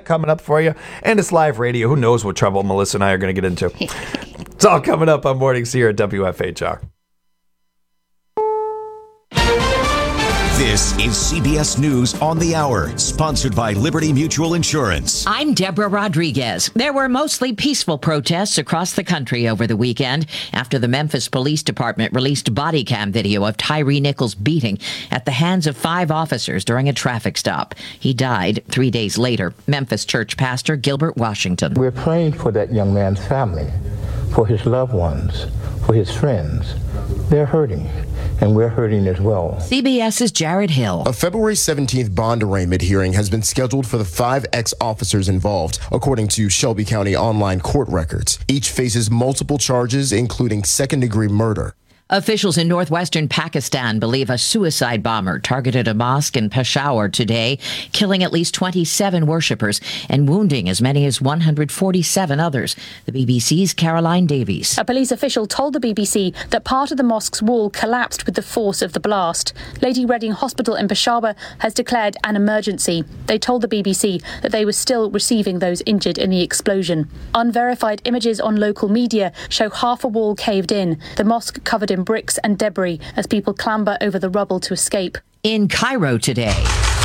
that coming up for you. And it's live radio. Who knows what trouble Melissa and I are going to get into. It's all coming up on Mornings here at WFHR. This is CBS News on the Hour, sponsored by Liberty Mutual Insurance. I'm Deborah Rodriguez. There were mostly peaceful protests across the country over the weekend after the Memphis Police Department released body cam video of Tyree Nichols' beating at the hands of 5 officers during a traffic stop. He died 3 days later. Memphis church pastor Gilbert Washington. We're praying for that young man's family, for his loved ones, for his friends. They're hurting, and we're hurting as well. CBS's Jared Hill. A February 17th bond arraignment hearing has been scheduled for the 5 ex-officers involved, according to Shelby County online court records. Each faces multiple charges, including second-degree murder. Officials in northwestern Pakistan believe a suicide bomber targeted a mosque in Peshawar today, killing at least 27 worshippers and wounding as many as 147 others. The BBC's Caroline Davies. A police official told the BBC that part of the mosque's wall collapsed with the force of the blast. Lady Reading Hospital in Peshawar has declared an emergency. They told the BBC that they were still receiving those injured in the explosion. Unverified images on local media show half a wall caved in, the mosque covered in bricks and debris as people clamber over the rubble to escape. In Cairo today,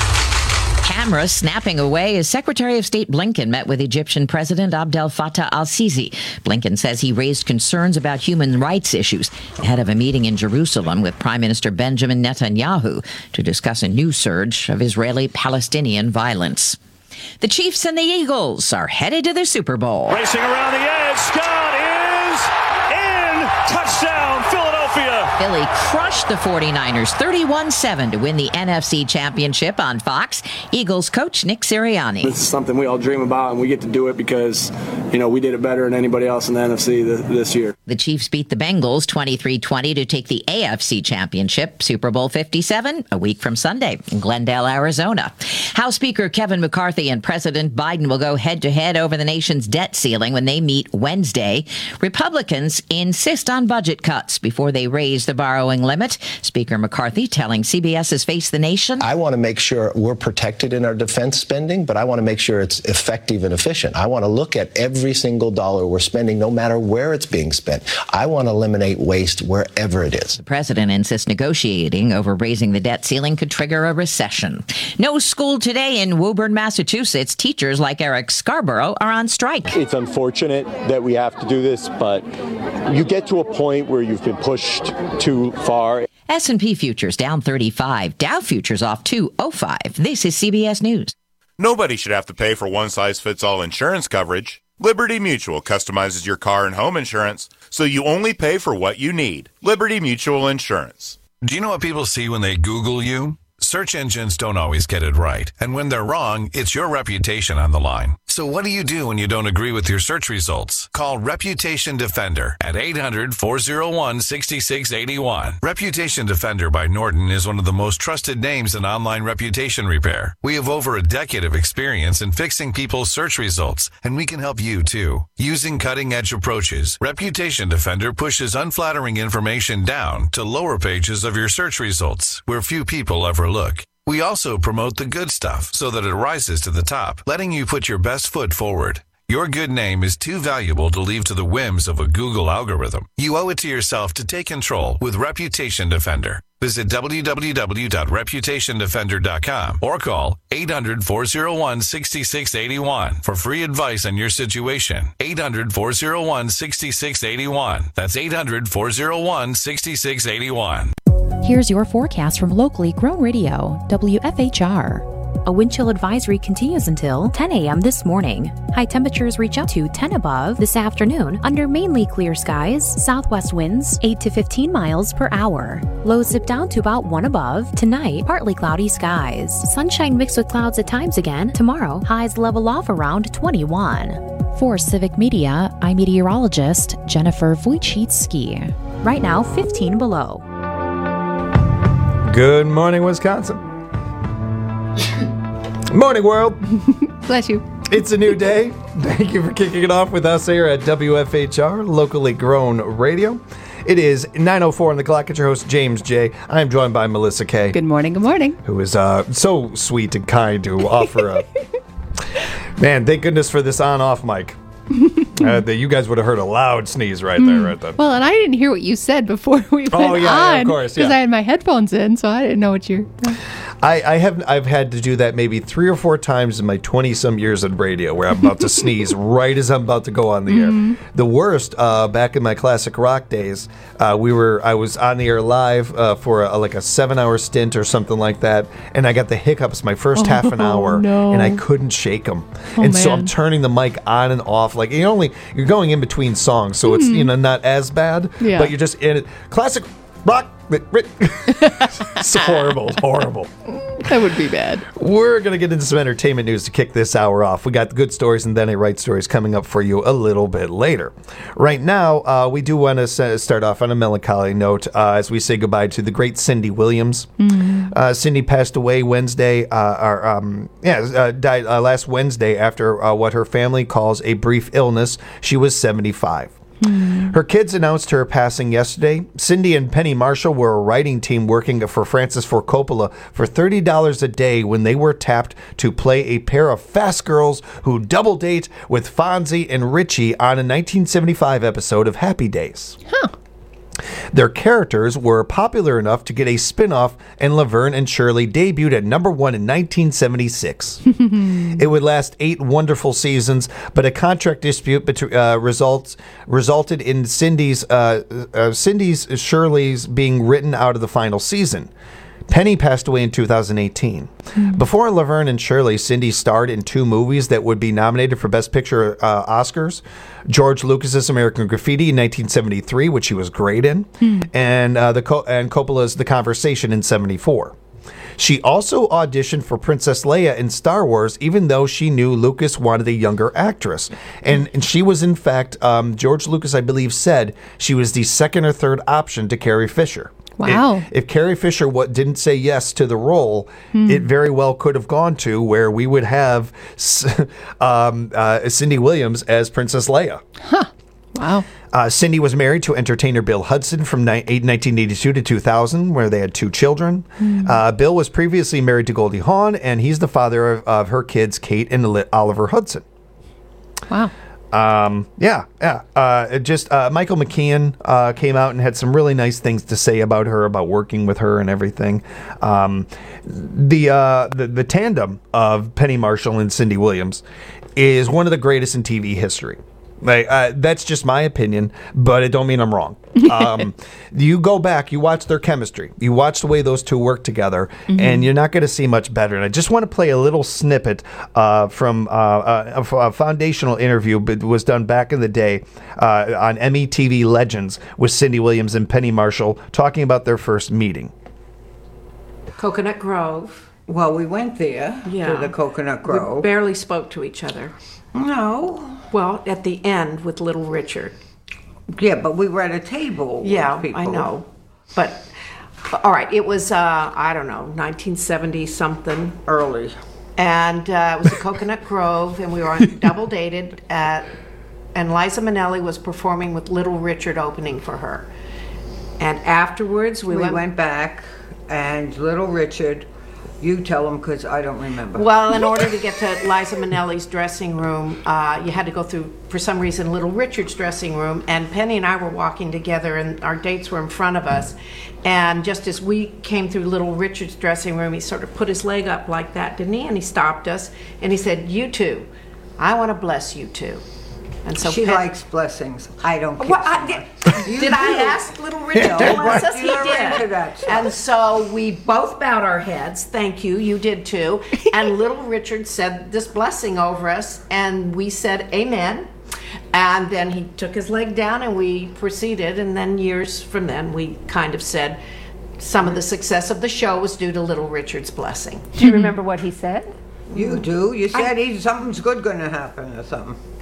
cameras snapping away as Secretary of State Blinken met with Egyptian President Abdel Fattah al-Sisi. Blinken says he raised concerns about human rights issues ahead of a meeting in Jerusalem with Prime Minister Benjamin Netanyahu to discuss a new surge of Israeli-Palestinian violence. The Chiefs and the Eagles are headed to the Super Bowl. Racing around the edge, Scott is in! Touchdown, Philadelphia! Philly crushed the 49ers 31-7 to win the NFC Championship on Fox. Eagles coach Nick Sirianni. This is something we all dream about, and we get to do it because, we did it better than anybody else in the NFC this year. The Chiefs beat the Bengals 23-20 to take the AFC Championship, Super Bowl 57, a week from Sunday in Glendale, Arizona. House Speaker Kevin McCarthy and President Biden will go head-to-head over the nation's debt ceiling when they meet Wednesday. Republicans insist on budget cuts before they raise the borrowing limit. Speaker McCarthy telling CBS's Face the Nation. I want to make sure we're protected in our defense spending, but I want to make sure it's effective and efficient. I want to look at every single dollar we're spending, no matter where it's being spent. I want to eliminate waste wherever it is. The president insists negotiating over raising the debt ceiling could trigger a recession. No school today in Woburn, Massachusetts. Teachers like Eric Scarborough are on strike. It's unfortunate that we have to do this, but you get to a point where you've been pushed too far. S&P futures down 35. Dow futures off 205. This is CBS News. Nobody should have to pay for one-size-fits-all insurance coverage. Liberty Mutual customizes your car and home insurance so you only pay for what you need. Liberty Mutual Insurance. Do you know what people see when they Google you? Search engines don't always get it right. And when they're wrong, it's your reputation on the line. So what do you do when you don't agree with your search results? Call Reputation Defender at 800-401-6681. Reputation Defender by Norton is one of the most trusted names in online reputation repair. We have over a decade of experience in fixing people's search results, and we can help you too. Using cutting-edge approaches, Reputation Defender pushes unflattering information down to lower pages of your search results, where few people ever look. We also promote the good stuff so that it rises to the top, letting you put your best foot forward. Your good name is too valuable to leave to the whims of a Google algorithm. You owe it to yourself to take control with Reputation Defender. Visit www.reputationdefender.com or call 800-401-6681 for free advice on your situation. 800-401-6681. That's 800-401-6681. Here's your forecast from locally grown radio, WFHR. A wind chill advisory continues until 10 a.m. this morning. High temperatures reach up to 10 above this afternoon under mainly clear skies. Southwest winds 8 to 15 miles per hour. Lows dip down to about 1 above. Tonight, partly cloudy skies. Sunshine mixed with clouds at times again. Tomorrow, highs level off around 21. For Civic Media, I'm meteorologist Jennifer Wojcicki. Right now, 15 below. Good morning, Wisconsin. Morning, world. Bless you. It's a new day. Thank you for kicking it off with us here at WFHR, locally grown radio. It is 9:04 on the clock. It's your host, James J. I am joined by Melissa K. Good morning, good morning. Who is so sweet and kind to offer a Man, thank goodness for this on-off mic. You guys would have heard a loud sneeze right there, right then. Well, and I didn't hear what you said before we went on. Yeah, of course, because I had my headphones in, so I didn't know what you're... I've had to do that maybe 3 or 4 times in my 20-some years of radio where I'm about to sneeze right as I'm about to go on the air. The worst, back in my classic rock days, I was on the air live for a 7-hour stint or something like that, and I got the hiccups my first half an hour, and I couldn't shake them. So I'm turning the mic on and off. Like you're going in between songs, so it's not as bad, but you're just in it. Classic rock. It's horrible. That would be bad. We're going to get into some entertainment news to kick this hour off. We got the good stories and then a right stories coming up for you a little bit later. Right now, we do want to start off on a melancholy note as we say goodbye to the great Cindy Williams. Cindy passed away Wednesday, died last Wednesday after what her family calls a brief illness. She was 75. Her kids announced her passing yesterday. Cindy and Penny Marshall were a writing team working for Francis Ford Coppola for $30 a day when they were tapped to play a pair of fast girls who double date with Fonzie and Richie on a 1975 episode of Happy Days. Their characters were popular enough to get a spin-off, and Laverne and Shirley debuted at number 1 in 1976. It would last 8 wonderful seasons, but a contract dispute resulted in Cindy's Shirley's being written out of the final season. Penny passed away in 2018. Before Laverne and Shirley, Cindy starred in 2 movies that would be nominated for Best Picture Oscars. George Lucas's American Graffiti in 1973, which she was great in, and Coppola's The Conversation in 1974. She also auditioned for Princess Leia in Star Wars, even though she knew Lucas wanted a younger actress. And she was, in fact, George Lucas, I believe, said she was the 2nd or 3rd option to Carrie Fisher. Wow. If Carrie Fisher didn't say yes to the role, it very well could have gone to where we would have Cindy Williams as Princess Leia. Wow. Cindy was married to entertainer Bill Hudson from 1982 to 2000, where they had 2 children. Bill was previously married to Goldie Hawn, and he's the father of her kids, Kate and Oliver Hudson. Wow. Michael McKeon came out and had some really nice things to say about her, about working with her and everything. The tandem of Penny Marshall and Cindy Williams is one of the greatest in TV history. That's just my opinion, but it don't mean I'm wrong. You go back, you watch their chemistry, you watch the way those 2 work together, and you're not going to see much better. And I just want to play a little snippet from a foundational interview that was done back in the day on METV Legends with Cindy Williams and Penny Marshall talking about their first meeting. Coconut Grove. Well, we went there to the Coconut Grove. We barely spoke to each other. No. Well, at the end with Little Richard. Yeah, but we were at a table with people. I know. But, all right, it was, 1970-something. Early. And it was a Coconut Grove, and we were double dated, and Liza Minnelli was performing with Little Richard opening for her. And afterwards, we went back, and Little Richard... You tell them because I don't remember. Well, in order to get to Liza Minnelli's dressing room, you had to go through, for some reason, Little Richard's dressing room. And Penny and I were walking together, and our dates were in front of us. And just as we came through Little Richard's dressing room, he sort of put his leg up like that, didn't he? And he stopped us, and he said, "You two, I want to bless you two." And so she likes blessings. I don't care. Well, did I ask Little Richard to bless us? He did. And so we both bowed our heads. Thank you. You did too. And Little Richard said this blessing over us, and we said amen. And then he took his leg down, and we proceeded. And then years from then, we kind of said some of the success of the show was due to Little Richard's blessing. Do you remember what he said? You do. You said something's good going to happen or something.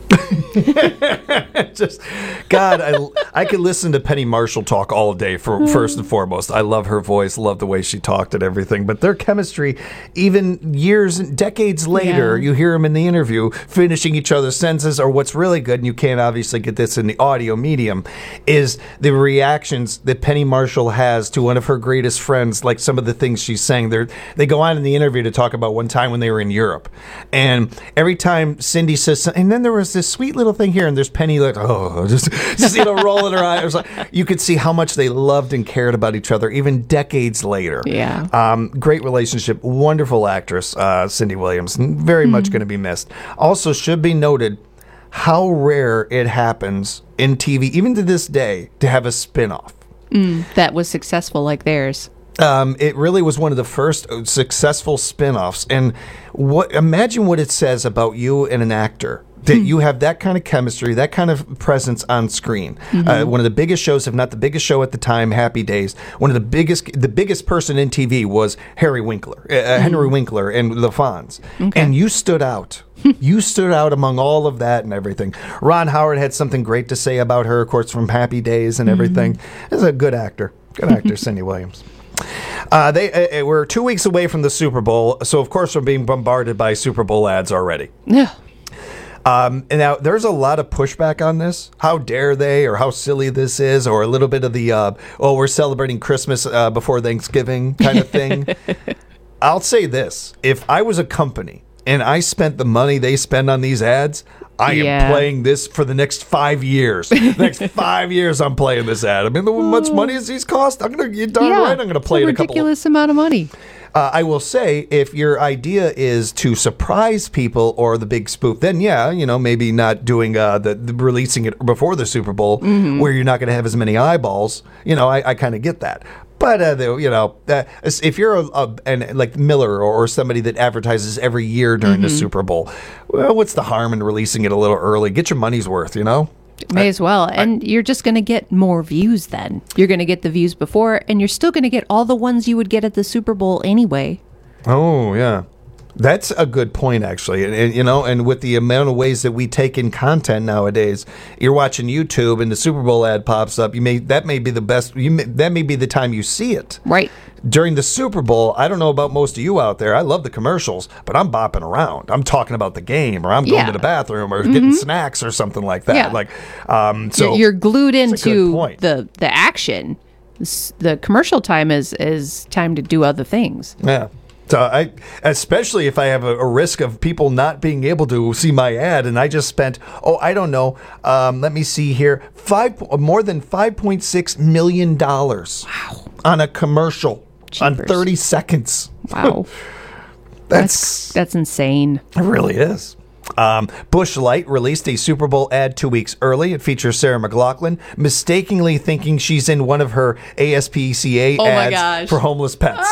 Just, God, I could listen to Penny Marshall talk all day, first and foremost. I love her voice, love the way she talked and everything. But their chemistry, even years and decades later, you hear them in the interview finishing each other's sentences, or what's really good, and you can't obviously get this in the audio medium, is the reactions that Penny Marshall has to one of her greatest friends, like some of the things she's saying. They go on in the interview to talk about one time when they were in Europe. And every time Cindy says something, and then there was this sweet little thing here, and there's Penny like, just rolling her eyes. Like, you could see how much they loved and cared about each other even decades later. Yeah. Great relationship. Wonderful actress, Cindy Williams. Very much going to be missed. Also, should be noted how rare it happens in TV, even to this day, to have a spinoff. That was successful like theirs. It really was one of the first successful spinoffs. And imagine what it says about you and an actor. That you have that kind of chemistry, that kind of presence on screen. One of the biggest shows, if not the biggest show at the time, Happy Days. One of the biggest person in TV was Henry Winkler and the Fonz. Okay. And you stood out. You stood out among all of that and everything. Ron Howard had something great to say about her, of course, from Happy Days and everything. Is a good actor, Cindy Williams. We're 2 weeks away from the Super Bowl, so of course we're being bombarded by Super Bowl ads already. Yeah. And now there's a lot of pushback on this. How dare they, or how silly this is, or a little bit of the we're celebrating Christmas before Thanksgiving kind of thing. I'll say this: if I was a company and I spent the money they spend on these ads, I am playing this for the next 5 years. The next 5 years, I'm playing this ad. I mean, how much money does these cost? You're darn right, I'm going to play it a ridiculous amount of money. I will say, if your idea is to surprise people or the big spoof, then maybe not doing the releasing it before the Super Bowl, where you're not going to have as many eyeballs. I kind of get that. But if you're like Miller or somebody that advertises every year during the Super Bowl, well, what's the harm in releasing it a little early? Get your money's worth, May as well. And you're just going to get more views then. You're going to get the views before, and you're still going to get all the ones you would get at the Super Bowl anyway. Oh, yeah. That's a good point, actually. And with the amount of ways that we take in content nowadays, you're watching YouTube and the Super Bowl ad pops up. That may be the best. That may be the time you see it. Right. During the Super Bowl, I don't know about most of you out there. I love the commercials, but I'm bopping around. I'm talking about the game, or I'm going to the bathroom, or getting snacks, or something like that. Yeah. So you're glued into the action. The commercial time is time to do other things. Yeah. So especially if I have a risk of people not being able to see my ad, and I just spent, let me see here, more than $5.6 million on a commercial. Jeepers. On 30 seconds. Wow. That's insane. It really is. Busch Light released a Super Bowl ad 2 weeks early. It features Sarah McLachlan mistakenly thinking she's in one of her ASPCA ads for homeless pets.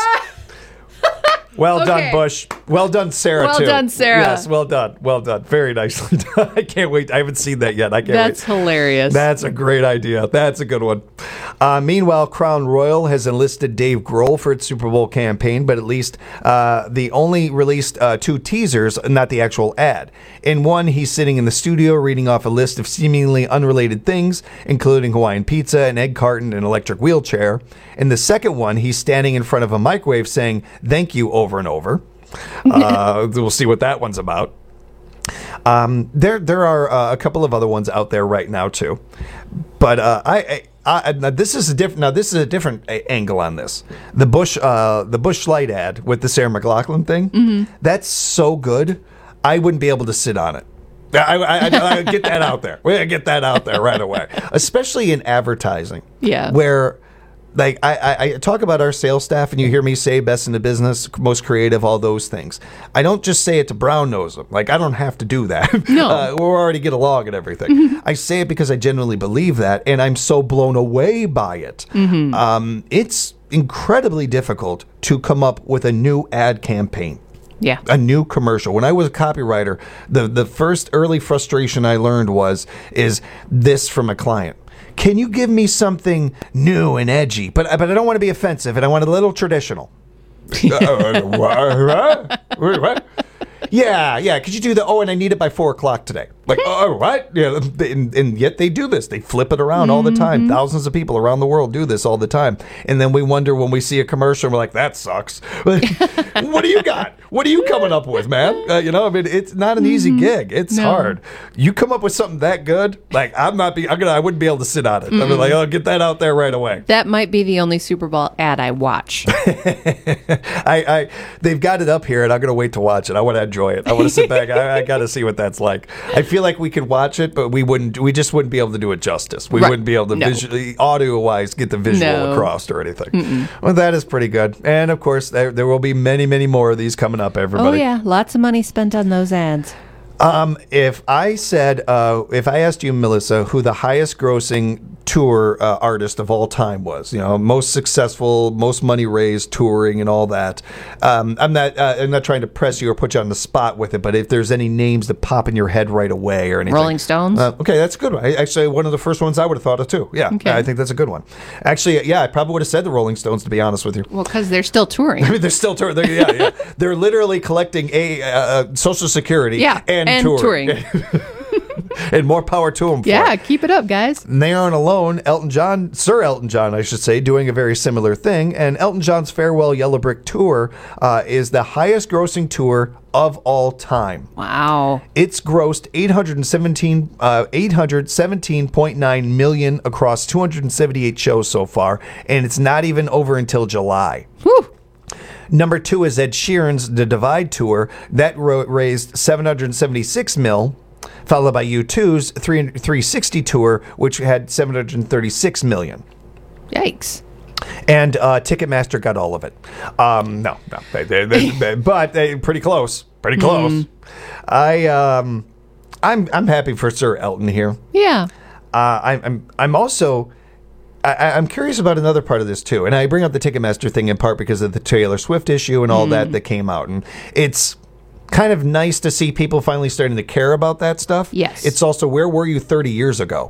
Well done, Busch. Well done, Sarah, too. Well done, Sarah. Yes, well done. Well done. Very nicely done. I can't wait. I haven't seen that yet. I can't wait. That's hilarious. That's a great idea. That's a good one. Meanwhile, Crown Royal has enlisted Dave Grohl for its Super Bowl campaign, but at least they only released 2 teasers, not the actual ad. In one, he's sitting in the studio reading off a list of seemingly unrelated things, including Hawaiian pizza, an egg carton, and an electric wheelchair. In the second one, he's standing in front of a microwave saying, "Thank you," over and over. We'll see what that one's about. There are a couple of other ones out there right now too, but this is a different angle on this. The Busch Light ad with the Sarah McLachlan thing. That's so good. I wouldn't be able to sit on it. I get that out there. We gotta get that out there right away, especially in advertising. Yeah, where. Like, I talk about our sales staff, and you hear me say best in the business, most creative, all those things. I don't just say it to brown nose them. Like, I don't have to do that. No. We already get along and everything. I say it because I genuinely believe that, and I'm so blown away by it. It's incredibly difficult to come up with a new ad campaign. Yeah. A new commercial. When I was a copywriter, the first early frustration I learned is this from a client. Can you give me something new and edgy? But I don't want to be offensive, and I want a little traditional. What? Yeah. Could you do that? Oh, and I need it by 4:00 today. Like, oh, what? Yeah, and yet they do this. They flip it around all the time. Thousands of people around the world do this all the time. And then we wonder when we see a commercial, we're like, that sucks. What do you got? What are you coming up with, man? It's not an easy gig. It's hard. You come up with something that good, like I wouldn't be able to sit on it. I'd be like, oh, get that out there right away. That might be the only Super Bowl ad I watch. They've got it up here, and I'm going to wait to watch it. I want to enjoy it. I want to sit back. I got to see what that's like. I feel like we could watch it, but we just wouldn't be able to do it justice. We wouldn't be able to visually, audio-wise, get the visual across or anything. Well, that is pretty good. And, of course, there will be many, many more of these coming up, everybody. Oh, yeah. Lots of money spent on those ads. If I asked you, Melissa, who the highest grossing tour artist of all time was, most successful, most money raised touring and all that, I'm not trying to press you or put you on the spot with it, but if there's any names that pop in your head right away or anything. Rolling Stones? Okay, that's a good one. Actually, one of the first ones I would have thought of too. Yeah, okay. I think that's a good one. Actually, yeah, I probably would have said the Rolling Stones, to be honest with you. Well, because they're still touring. They're still touring. They're literally collecting Social Security and touring. And more power to them. Yeah, keep it up, guys. And they aren't alone. Sir Elton John, I should say, doing a very similar thing. And Elton John's Farewell Yellow Brick Tour is the highest grossing tour of all time. Wow. It's grossed $817.9 million across 278 shows so far, and it's not even over until July. Whew. Number 2 is Ed Sheeran's The Divide Tour. That raised $776 million, followed by U2's 360 Tour, which had $736 million. Yikes. And Ticketmaster got all of it. No. But they pretty close. Pretty close. I'm happy for Sir Elton here. Yeah. I'm also... I'm curious about another part of this, too. And I bring up the Ticketmaster thing in part because of the Taylor Swift issue and all that came out. And it's kind of nice to see people finally starting to care about that stuff. Yes. It's also, where were you 30 years ago?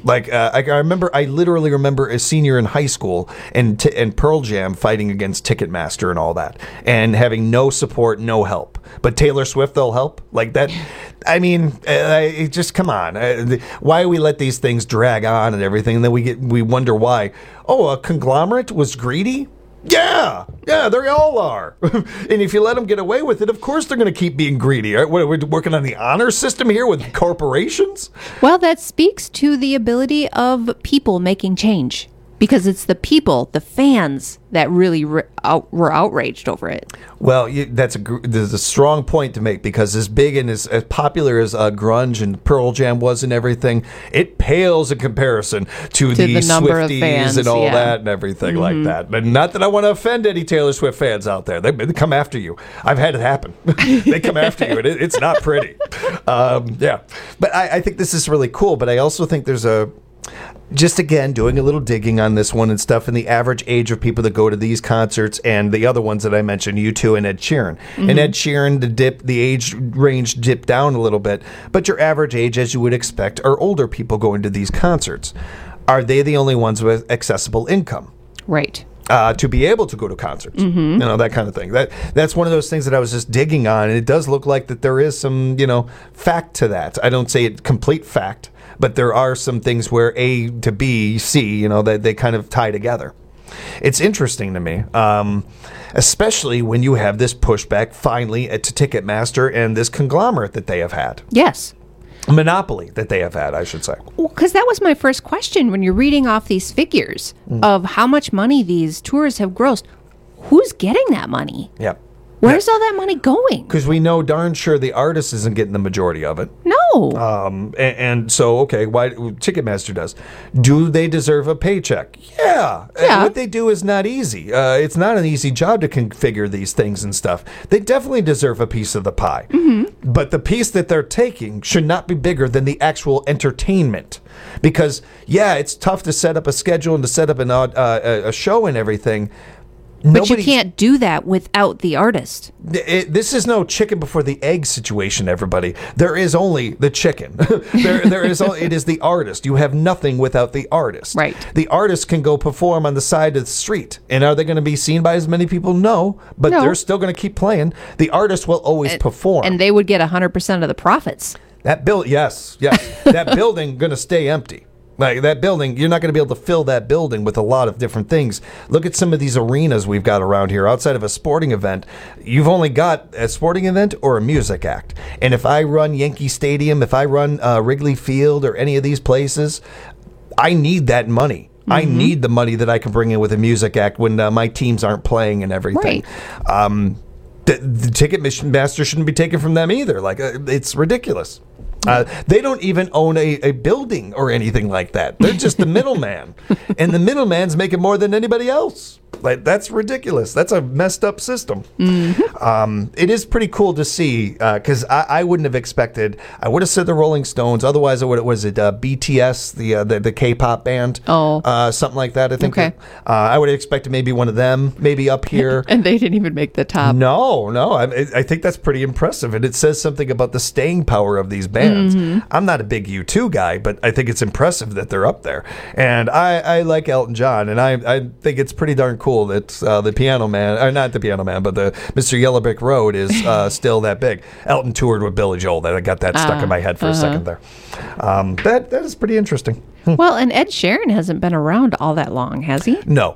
I literally remember a senior in high school and Pearl Jam fighting against Ticketmaster and all that and having no support, no help. But Taylor Swift, they'll help? Like that... I mean, just come on. Why do we let these things drag on and everything? And then we wonder why. Oh, a conglomerate was greedy? Yeah, they all are. And if you let them get away with it, of course they're going to keep being greedy. We're working on the honor system here with corporations? Well, that speaks to the ability of people making change. Because it's the people, the fans, that really were outraged over it. Well, there's a strong point to make, because as big and as popular as grunge and Pearl Jam was and everything, it pales in comparison to the number Swifties of fans, and all that and everything like that. But not that I want to offend any Taylor Swift fans out there. They come after you. I've had it happen. They come after you, and it's not pretty. Yeah. But I think this is really cool, but I also think there's just again, doing a little digging on this one and stuff, and the average age of people that go to these concerts and the other ones that I mentioned, U2 and Ed Sheeran. And Ed Sheeran, the age range dipped down a little bit, but your average age, as you would expect, are older people going to these concerts. Are they the only ones with accessible income? Right. To be able to go to concerts, that kind of thing. That's one of those things that I was just digging on, and it does look like that there is some, fact to that. I don't say it complete fact, but there are some things where A to B, C, that they kind of tie together. It's interesting to me, especially when you have this pushback finally to Ticketmaster and this conglomerate that they have had. Yes. Monopoly that they have had, I should say. Well, because that was my first question when you're reading off these figures of how much money these tours have grossed. Who's getting that money? Yep. Where's all that money going? Because we know darn sure the artist isn't getting the majority of it. No. And so, okay, why Ticketmaster does. Do they deserve a paycheck? Yeah. What they do is not easy. It's not an easy job to configure these things and stuff. They definitely deserve a piece of the pie. But the piece that they're taking should not be bigger than the actual entertainment. Because, it's tough to set up a schedule and to set up a show and everything. But you can't do that without the artist. This is no chicken before the egg situation, everybody. There is only the chicken. It is the artist. You have nothing without the artist. Right. The artist can go perform on the side of the street. And are they going to be seen by as many people? No. But they're still going to keep playing. The artist will always perform. And they would get 100% of the profits. Yes. That building going to stay empty. Like that building, you're not going to be able to fill that building with a lot of different things. Look at some of these arenas we've got around here. Outside of a sporting event, you've only got a sporting event or a music act. And if I run Yankee Stadium, if I run Wrigley Field or any of these places, I need that money. Mm-hmm. I need the money that I can bring in with a music act when my teams aren't playing and everything. Right. The ticket master shouldn't be taken from them either. Like it's ridiculous. They don't even own a building or anything like that. They're just the middleman. And the middleman's making more than anybody else. Like, that's ridiculous. That's a messed up system. Mm-hmm. It is pretty cool to see because I wouldn't have expected. I would have said the Rolling Stones. Otherwise, was it BTS, the K-pop band? Something like that, I think. Okay. I would have expected maybe one of them, maybe up here. And they didn't even make the top. No. I think that's pretty impressive. And it says something about the staying power of these bands. Mm-hmm. I'm not a big U2 guy, but I think it's impressive that they're up there. And I like Elton John, and I think it's pretty darn cool that the Piano Man, or not the Piano Man, but the Mr. Yellow Brick Road is still that big. Elton toured with Billy Joel. I got that stuck in my head for a second there. That is pretty interesting. Well, and Ed Sheeran hasn't been around all that long, has he? No.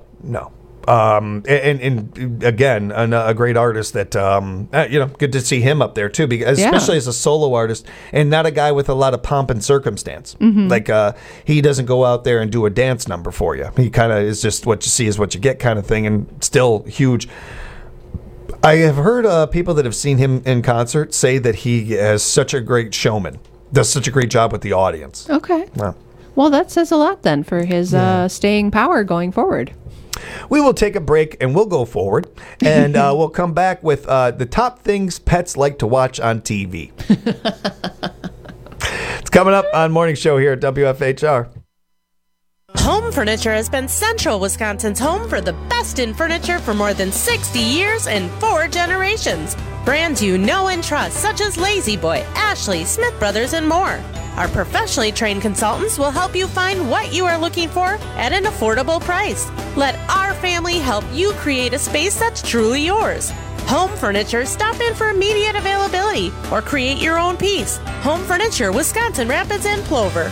And again, a great artist that, good to see him up there too, because especially as a solo artist and not a guy with a lot of pomp and circumstance. Mm-hmm. Like, he doesn't go out there and do a dance number for you. He kind of is just what you see is what you get kind of thing, and still huge. I have heard people that have seen him in concert say that he is such a great showman, does such a great job with the audience. Okay. Well, that says a lot then for his staying power going forward. We will take a break and we'll go forward, and we'll come back with the top things pets like to watch on TV. It's coming up on Morning Show here at WFHR. Home Furniture has been Central Wisconsin's home for the best in furniture for more than 60 years and 4 generations. Brands you know and trust, such as Lazy Boy, Ashley, Smith Brothers, and more. Our professionally trained consultants will help you find what you are looking for at an affordable price. Let our family help you create a space that's truly yours. Home Furniture, stop in for immediate availability or create your own piece. Home Furniture, Wisconsin Rapids and Plover.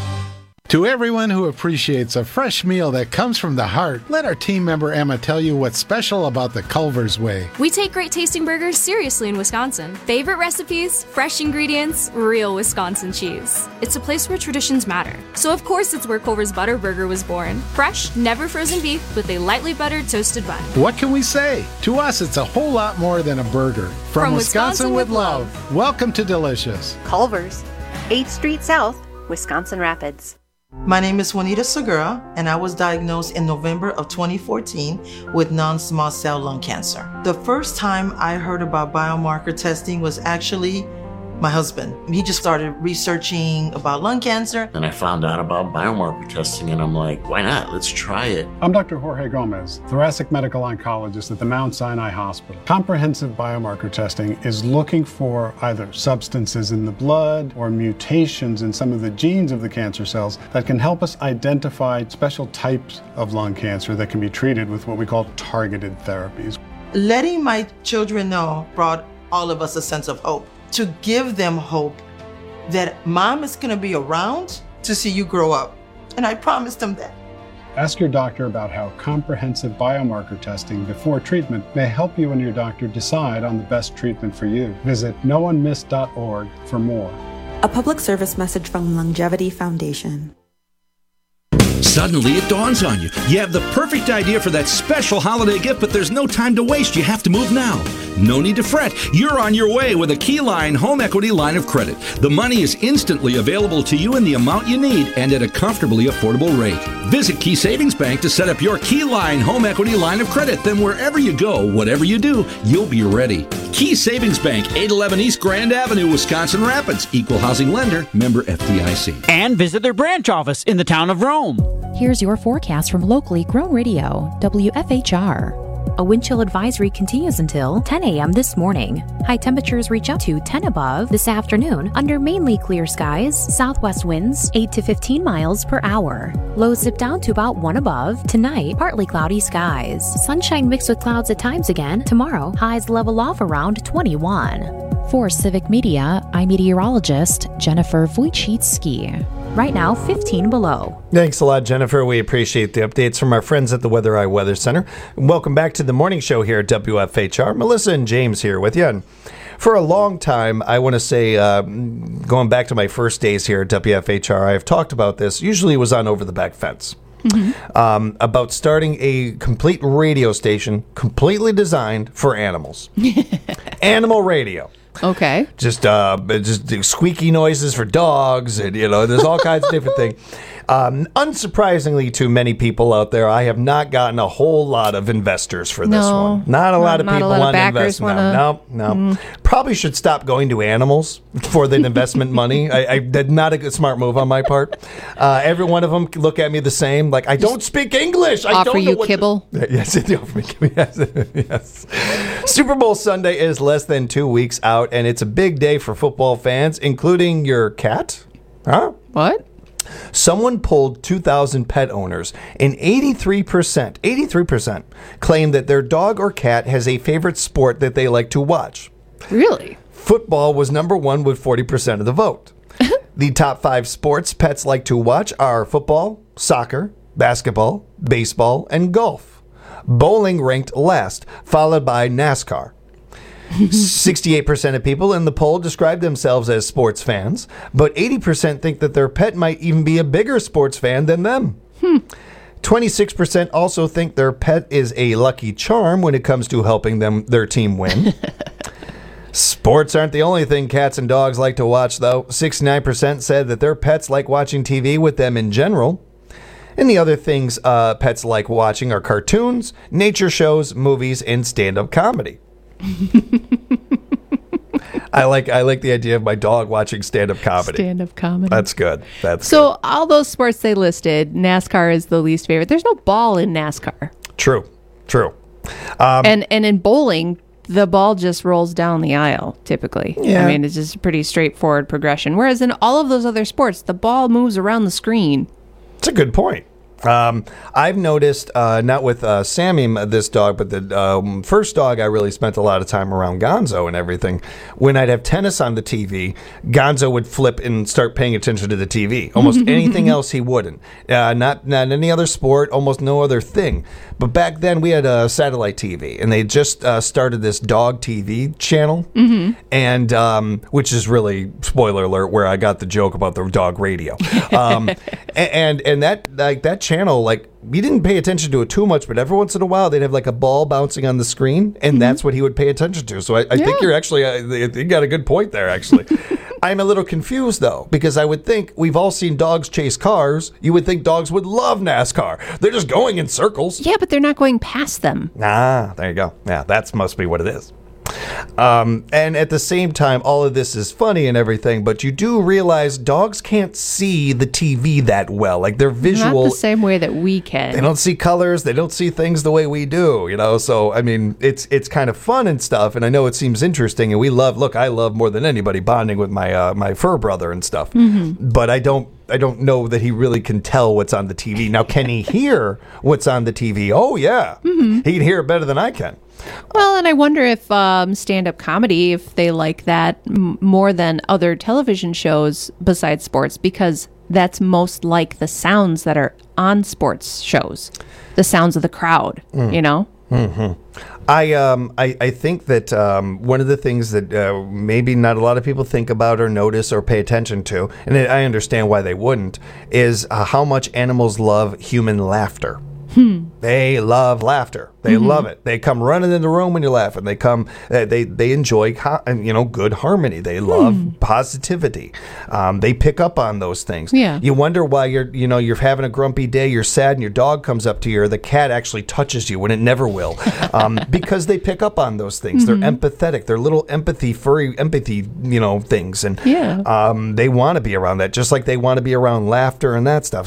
To everyone who appreciates a fresh meal that comes from the heart, let our team member Emma tell you what's special about the Culver's Way. We take great tasting burgers seriously in Wisconsin. Favorite recipes, fresh ingredients, real Wisconsin cheese. It's a place where traditions matter. So of course it's where Culver's Butter Burger was born. Fresh, never frozen beef with a lightly buttered toasted bun. What can we say? To us, it's a whole lot more than a burger. From Wisconsin with love. Welcome to Delicious. Culver's, 8th Street South, Wisconsin Rapids. My name is Juanita Segura, and I was diagnosed in November of 2014 with non-small cell lung cancer. The first time I heard about biomarker testing was actually my husband. He just started researching about lung cancer. And I found out about biomarker testing, and I'm like, why not? Let's try it. I'm Dr. Jorge Gomez, thoracic medical oncologist at the Mount Sinai Hospital. Comprehensive biomarker testing is looking for either substances in the blood or mutations in some of the genes of the cancer cells that can help us identify special types of lung cancer that can be treated with what we call targeted therapies. Letting my children know brought all of us a sense of hope. To give them hope that mom is going to be around to see you grow up. And I promised them that. Ask your doctor about how comprehensive biomarker testing before treatment may help you and your doctor decide on the best treatment for you. Visit noonemiss.org for more. A public service message from Longevity Foundation. Suddenly it dawns on you. You have the perfect idea for that special holiday gift, but there's no time to waste. You have to move now. No need to fret. You're on your way with a Keyline Home Equity Line of Credit. The money is instantly available to you in the amount you need and at a comfortably affordable rate. Visit Key Savings Bank to set up your Keyline Home Equity Line of Credit. Then wherever you go, whatever you do, you'll be ready. Key Savings Bank, 811 East Grand Avenue, Wisconsin Rapids. Equal housing lender, member FDIC. And visit their branch office in the town of Rome. Here's your forecast from locally grown radio, WFHR. A wind chill advisory continues until 10 a.m. this morning. High temperatures reach up to 10 above this afternoon under mainly clear skies. Southwest winds 8 to 15 miles per hour. Lows dip down to about 1 above. Tonight, partly cloudy skies. Sunshine mixed with clouds at times again. Tomorrow, highs level off around 21. For Civic Media, I'm meteorologist Jennifer Wojcicki. Right now, 15 below. Thanks a lot, Jennifer. We appreciate the updates from our friends at the Weather Eye Weather Center. Welcome back to the morning show here at WFHR. Melissa and James here with you. And for a long time, I want to say, going back to my first days here at WFHR, I have talked about this. Usually it was on Over the Back Fence. About starting a complete radio station completely designed for animals. Animal radio. Okay. Just squeaky noises for dogs, and there's all kinds of different things. Unsurprisingly to many people out there, I have not gotten a whole lot of investors for this one. Not a lot of people want to invest. No. Probably should stop going to animals for the investment money. I did not a good smart move on my part. Every one of them look at me the same. Like, I don't speak English. I don't know you kibble. Yes, they offer me kibble. Yes. Super Bowl Sunday is less than 2 weeks out, and it's a big day for football fans, including your cat. Huh? What? Someone polled 2,000 pet owners, and 83% claim that their dog or cat has a favorite sport that they like to watch. Really? Football was number one with 40% of the vote. The top 5 sports pets like to watch are football, soccer, basketball, baseball, and golf. Bowling ranked last, followed by NASCAR. 68% of people in the poll describe themselves as sports fans, but 80% think that their pet might even be a bigger sports fan than them. 26% also think their pet is a lucky charm when it comes to helping their team win. Sports aren't the only thing cats and dogs like to watch, though. 69% said that their pets like watching TV with them in general. And the other things pets like watching are cartoons, nature shows, movies, and stand-up comedy. I like the idea of my dog watching stand-up comedy. Stand-up comedy. That's good. So all those sports they listed, NASCAR is the least favorite. There's no ball in NASCAR. True. And in bowling, the ball just rolls down the aisle, typically. Yeah. I mean, it's just a pretty straightforward progression. Whereas in all of those other sports, the ball moves around the screen. That's a good point. I've noticed, not with Sammy, this dog, but the first dog I really spent a lot of time around, Gonzo and everything. When I'd have tennis on the TV, Gonzo would flip and start paying attention to the TV. Almost anything else he wouldn't. Not any other sport, almost no other thing. But back then we had a satellite TV, and they just started this dog TV channel, and which is really, spoiler alert, where I got the joke about the dog radio. And that channel, like, we didn't pay attention to it too much, but every once in a while they'd have like a ball bouncing on the screen, and that's what he would pay attention to. So I think you're actually, you got a good point there, actually. I'm a little confused, though, because I would think we've all seen dogs chase cars. You would think dogs would love NASCAR. They're just going in circles. Yeah, but they're not going past them. Ah, there you go. Yeah, that must be what it is. And at the same time, all of this is funny and everything, but you do realize dogs can't see the TV that well. Like, they're visual. Not the same way that we can. They don't see colors. They don't see things the way we do, So, I mean, it's kind of fun and stuff, and I know it seems interesting, and I love more than anybody bonding with my fur brother and stuff. But I don't know that he really can tell what's on the TV. Now, can he hear what's on the TV? Oh, yeah. He can hear it better than I can. Well, and I wonder if stand-up comedy, if they like that more than other television shows besides sports, because that's most like the sounds that are on sports shows, the sounds of the crowd, I think that one of the things that maybe not a lot of people think about or notice or pay attention to, and I understand why they wouldn't, is how much animals love human laughter. They love laughter. They love it. They come running in the room when you're laughing. They come. They enjoy good harmony. They love positivity. They pick up on those things. Yeah. You wonder why you're having a grumpy day. You're sad, and your dog comes up to you, or the cat actually touches you when it never will, because they pick up on those things. They're empathetic. They're little furry empathy things, and they want to be around that, just like they want to be around laughter and that stuff. So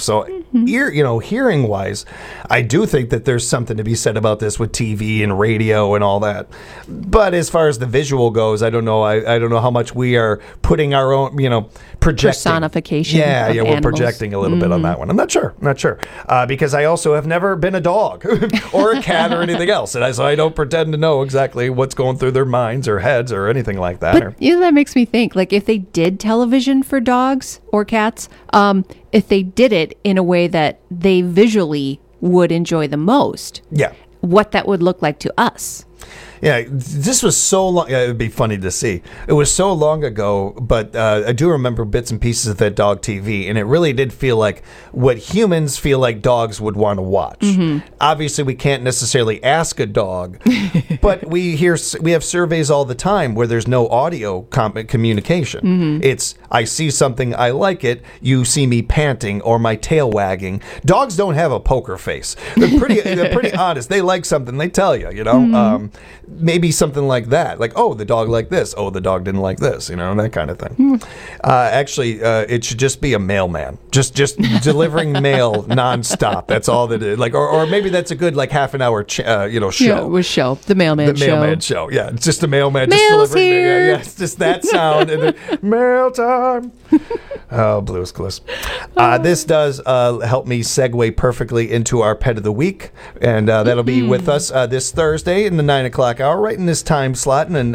hearing wise, I do think that there's something to be said about this with TV and radio and all that. But as far as the visual goes, I don't know. I don't know how much we are putting our own, projecting. Personification. Yeah, of we're animals. projecting a little bit on that one. I'm not sure. Because I also have never been a dog or a cat or anything else. And so I don't pretend to know exactly what's going through their minds or heads or anything like that. But that makes me think, like, if they did television for dogs or cats, if they did it in a way that they visually would enjoy the most, what that would look like to us. Yeah, this was so long. It would be funny to see. It was so long ago, but I do remember bits and pieces of that dog TV, and it really did feel like what humans feel like dogs would want to watch. Obviously, we can't necessarily ask a dog, but we have surveys all the time where there's no audio communication. It's, I see something, I like it, you see me panting or my tail wagging. Dogs don't have a poker face. They're pretty honest. They like something, they tell you, maybe something like that. Like, oh, the dog liked this. Oh, the dog didn't like this. That kind of thing. Actually, it should just be a mailman. Just delivering mail nonstop. That's all that is. Like, or maybe that's a good half an hour show. Yeah, it was show. The mailman show. The mailman show. Yeah, it's just a mailman Mail's just delivering here. mail. Yeah, it's just that sound and then mail time. Oh, Blues Clues. This does help me segue perfectly into our pet of the week, and that'll be with us this Thursday in the 9 o'clock hour, right in this time slot, and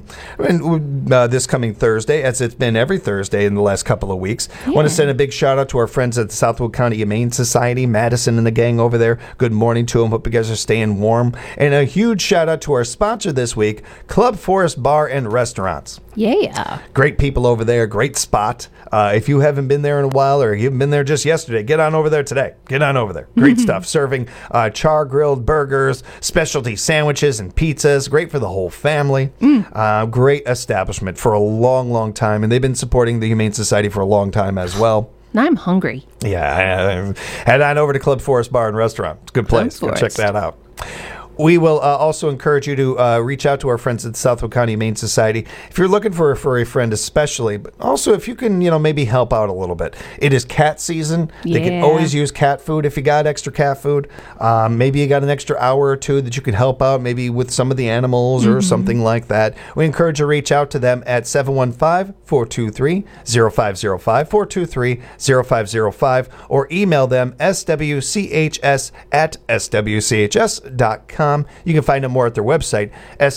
this coming Thursday, as it's been every Thursday in the last couple of weeks. I want to send a big shout out to our friends at the Southwood County Humane Society, Madison and the gang over there. Good morning to them. Hope you guys are staying warm. And a huge shout out to our sponsor this week, Club Forest Bar and Restaurants. Yeah. Great people over there. Great spot. If you haven't been there in a while, or you haven't been there just yesterday, get on over there today. Get on over there. Great stuff. Serving char-grilled burgers, specialty sandwiches, and pizzas. Great for the whole family. Great establishment for a long, long time. And they've been supporting the Humane Society for a long time as well. Now I'm hungry. Yeah. Head on over to Club Forest Bar and Restaurant. It's a good place. Go check that out. We will also encourage you to reach out to our friends at the Southwood County Humane Society if you're looking for a furry friend, especially, but also if you can, maybe help out a little bit. It is cat season. They can always use cat food if you got extra cat food. Maybe you got an extra hour or two that you can help out, maybe with some of the animals or something like that. We encourage you to reach out to them at 715-423-0505, 423-0505, or email them swchs@swchs.com. You can find out more at their website,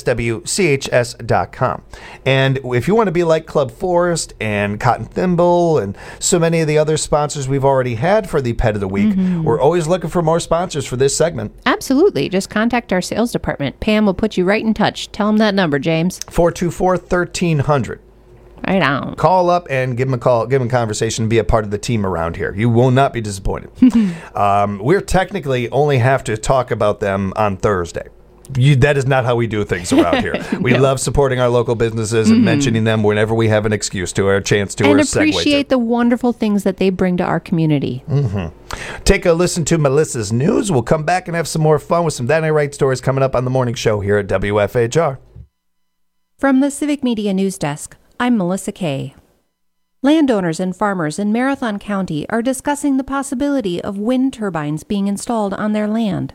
swchs.com. And if you want to be like Club Forest and Cotton Thimble and so many of the other sponsors we've already had for the Pet of the Week, we're always looking for more sponsors for this segment. Absolutely. Just contact our sales department. Pam will put you right in touch. Tell them that number, James. 424-1300. Right on. Call up and give them a call, give them a conversation, and be a part of the team around here. You will not be disappointed. We're technically only have to talk about them on Thursday. That is not how we do things around here. We love supporting our local businesses and mentioning them whenever we have an excuse to or a chance to or a segue to. And appreciate the wonderful things that they bring to our community. Take a listen to Melissa's news. We'll come back and have some more fun with some That Ain't Right stories coming up on the morning show here at WFHR. From the Civic Media News Desk, I'm Melissa Kay. Landowners and farmers in Marathon County are discussing the possibility of wind turbines being installed on their land.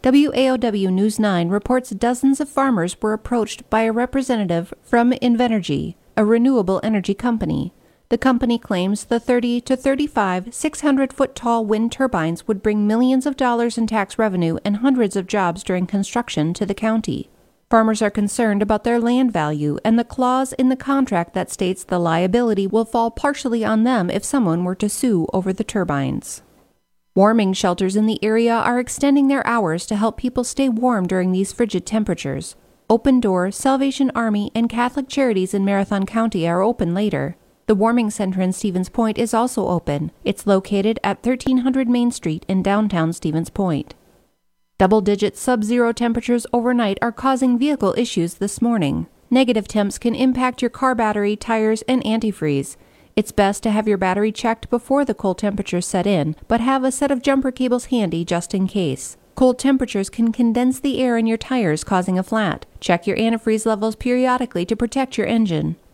WAOW News 9 reports dozens of farmers were approached by a representative from Invenergy, a renewable energy company. The company claims the 30 to 35 600-foot-tall wind turbines would bring millions of dollars in tax revenue and hundreds of jobs during construction to the county. Farmers are concerned about their land value and the clause in the contract that states the liability will fall partially on them if someone were to sue over the turbines. Warming shelters in the area are extending their hours to help people stay warm during these frigid temperatures. Open Door, Salvation Army, and Catholic Charities in Marathon County are open later. The Warming Center in Stevens Point is also open. It's located at 1300 Main Street in downtown Stevens Point. Double-digit sub-zero temperatures overnight are causing vehicle issues this morning. Negative temps can impact your car battery, tires, and antifreeze. It's best to have your battery checked before the cold temperatures set in, but have a set of jumper cables handy just in case. Cold temperatures can condense the air in your tires, causing a flat. Check your antifreeze levels periodically to protect your engine.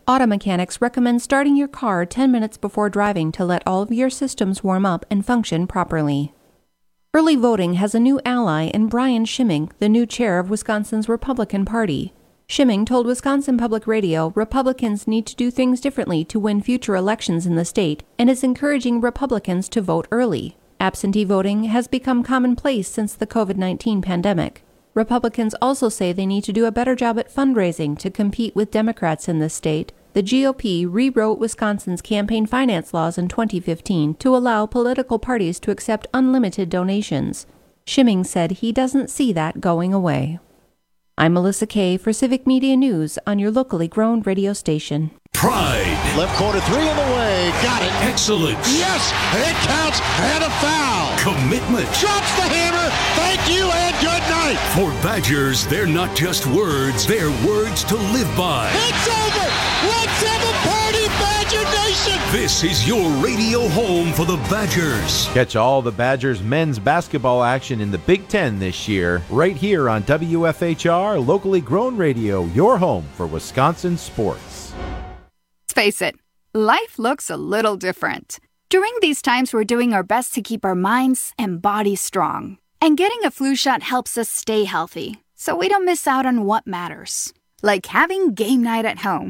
Auto mechanics recommend starting your car 10 minutes before driving to let all of your systems warm up and function properly. Early voting has a new ally in Brian Schimming, the new chair of Wisconsin's Republican Party. Schimming told Wisconsin Public Radio Republicans need to do things differently to win future elections in the state and is encouraging Republicans to vote early. Absentee voting has become commonplace since the COVID-19 pandemic. Republicans also say they need to do a better job at fundraising to compete with Democrats in this state. The GOP rewrote Wisconsin's campaign finance laws in 2015 to allow political parties to accept unlimited donations. Schimming said he doesn't see that going away. I'm Melissa Kay for Civic Media News on your locally grown radio station. Pride. Left corner three in the way. Got it. Excellence. Yes, it counts and a foul. Commitment. Drops the hammer. Thank you and good night. For Badgers, they're not just words, they're words to live by. It's over. Let's have a party, Badger Nation. This is your radio home for the Badgers. Catch all the Badgers men's basketball action in the Big Ten this year, right here on WFHR, locally grown radio, your home for Wisconsin sports. Face it, life looks a little different. During these times, we're doing our best to keep our minds and bodies strong. And getting a flu shot helps us stay healthy, so we don't miss out on what matters. Like having game night at home.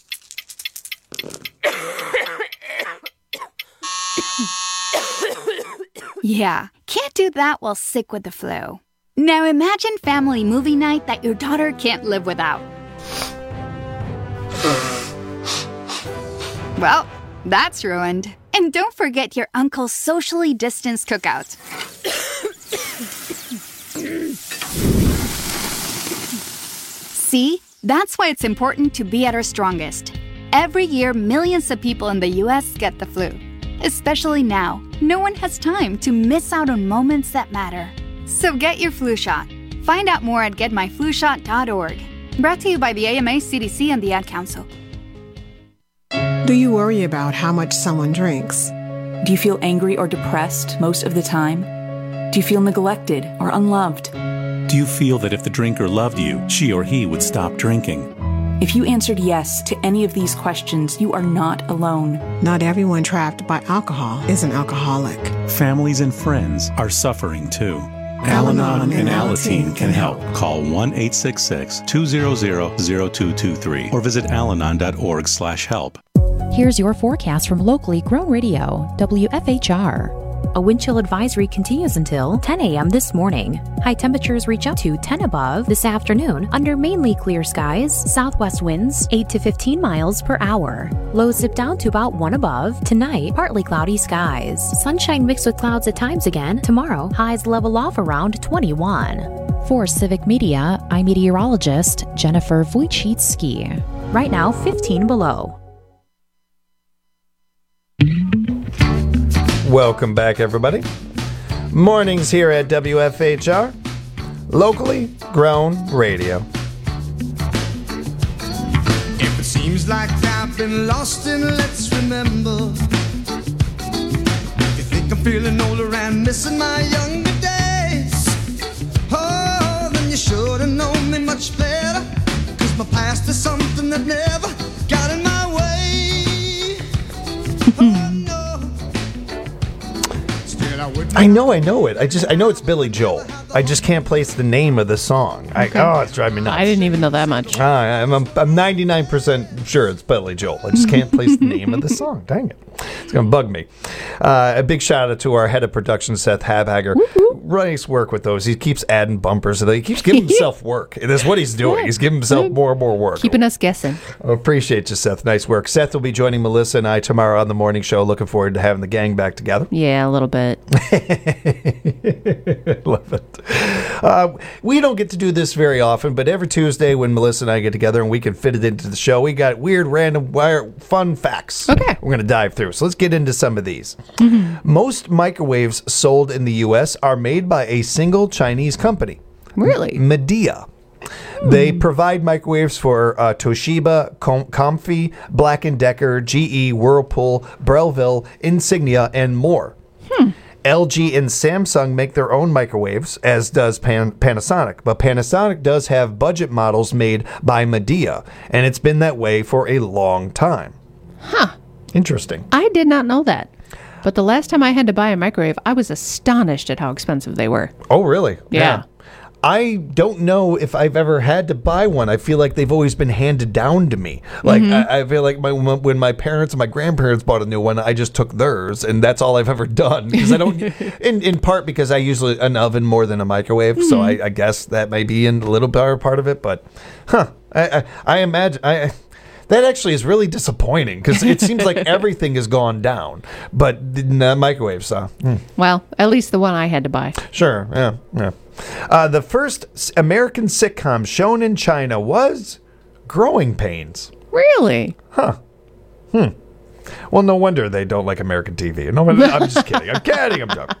Yeah, can't do that while sick with the flu. Now imagine family movie night that your daughter can't live without. Well, that's ruined. And don't forget your uncle's socially distanced cookout. See? That's why it's important to be at our strongest. Every year, millions of people in the U.S. get the flu. Especially now, no one has time to miss out on moments that matter. So get your flu shot. Find out more at getmyflushot.org. Brought to you by the AMA, CDC, and the Ad Council. Do you worry about how much someone drinks? Do you feel angry or depressed most of the time? Do you feel neglected or unloved? Do you feel that if the drinker loved you, she or he would stop drinking? If you answered yes to any of these questions, you are not alone. Not everyone trapped by alcohol is an alcoholic. Families and friends are suffering too. Al-Anon and Alateen can help. Call 1-866-200-0223 or visit alanon.org/help. Here's your forecast from locally grown radio, WFHR. A wind chill advisory continues until 10 a.m. this morning. High temperatures reach up to 10 above this afternoon under mainly clear skies. Southwest winds 8 to 15 miles per hour. Lows dip down to about 1 above. Tonight, partly cloudy skies. Sunshine mixed with clouds at times again. Tomorrow, highs level off around 21. For Civic Media, I'm meteorologist Jennifer Wojcicki. Right now, 15 below. Welcome back, everybody. Mornings here at WFHR, locally grown radio. If it seems like I've been lost, then let's remember. You think I'm feeling older and missing my younger days? Oh, then you should have known me much better. 'Cause my past is something that never got in my way. I know it. I know it's Billy Joel. I just can't place the name of the song. It's driving me nuts. I didn't even know that much. I'm 99% sure it's Billy Joel. I just can't place the name of the song. Dang it. It's going to bug me. A big shout out to our head of production, Seth Habhager. Nice work with those. He keeps adding bumpers. He keeps giving himself work. That's what he's doing. He's giving himself more and more work. Keeping us guessing. I appreciate you, Seth. Nice work. Seth will be joining Melissa and I tomorrow on the morning show. Looking forward to having the gang back together. Yeah, a little bit. Love it. We don't get to do this very often, but every Tuesday when Melissa and I get together and we can fit it into the show, we got weird, random, fun facts. Okay. We're going to dive through. So let's get into some of these. Most microwaves sold in the U.S. are made by a single Chinese company. Really? Midea. They provide microwaves for Toshiba, Comfy, Black & Decker, GE, Whirlpool, Breville, Insignia, and more. LG and Samsung make their own microwaves, as does Panasonic. But Panasonic does have budget models made by Midea, and it's been that way for a long time. Huh. Interesting. I did not know that. But the last time I had to buy a microwave, I was astonished at how expensive they were. Oh, really? Yeah. I don't know if I've ever had to buy one. I feel like they've always been handed down to me. Like, I feel like when my parents and my grandparents bought a new one, I just took theirs, and that's all I've ever done. Because I don't, in part because I use an oven more than a microwave, so I guess that may be in a little part of it. But, I imagine that actually is really disappointing because it seems like everything has gone down, but the microwave saw. Well, at least the one I had to buy. Sure, yeah. The first American sitcom shown in China was Growing Pains. Really? Huh. Well, no wonder they don't like American TV. No, I'm just kidding. I'm joking.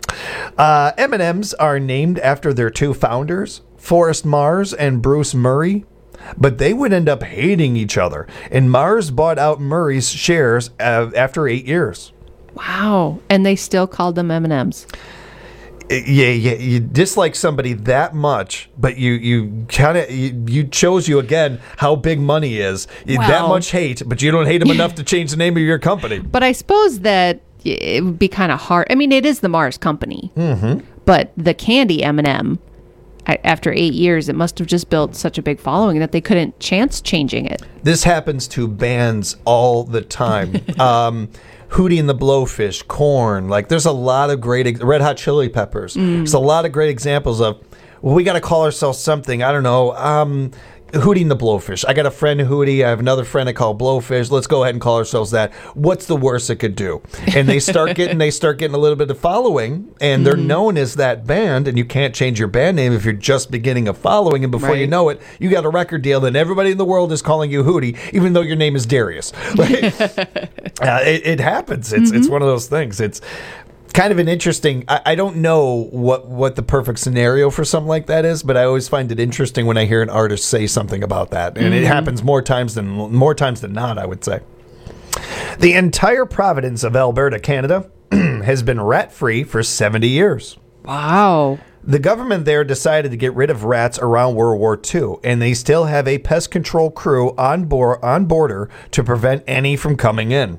M&Ms are named after their two founders, Forrest Mars and Bruce Murray. But they would end up hating each other, and Mars bought out Murray's shares after 8 years. Wow. And they still called them M&Ms. Yeah. You dislike somebody that much, but you chose you again how big money is. That much hate, but you don't hate them enough to change the name of your company. But I suppose that it would be kind of hard. I mean, it is the Mars company, but the candy M&M, after 8 years, it must have just built such a big following that they couldn't chance changing it. This happens to bands all the time. Hootie and the Blowfish, Korn. Like, there's a lot of great Red Hot Chili Peppers. There's a lot of great examples of, well, we got to call ourselves something. I don't know. Hootie and the Blowfish. I got a friend Hootie. I have another friend I call Blowfish. Let's go ahead and call ourselves that. What's the worst it could do? And they start getting a little bit of following, and they're known as that band. And you can't change your band name if you're just beginning a following. And before you know it, you got a record deal, and everybody in the world is calling you Hootie, even though your name is Darius. Right? It happens. It's one of those things. It's kind of an interesting, I don't know what the perfect scenario for something like that is, but I always find it interesting when I hear an artist say something about that. And it happens more times than not, I would say. The entire province of Alberta, Canada, has been rat-free for 70 years. Wow. The government there decided to get rid of rats around World War II, and they still have a pest control crew on border to prevent any from coming in.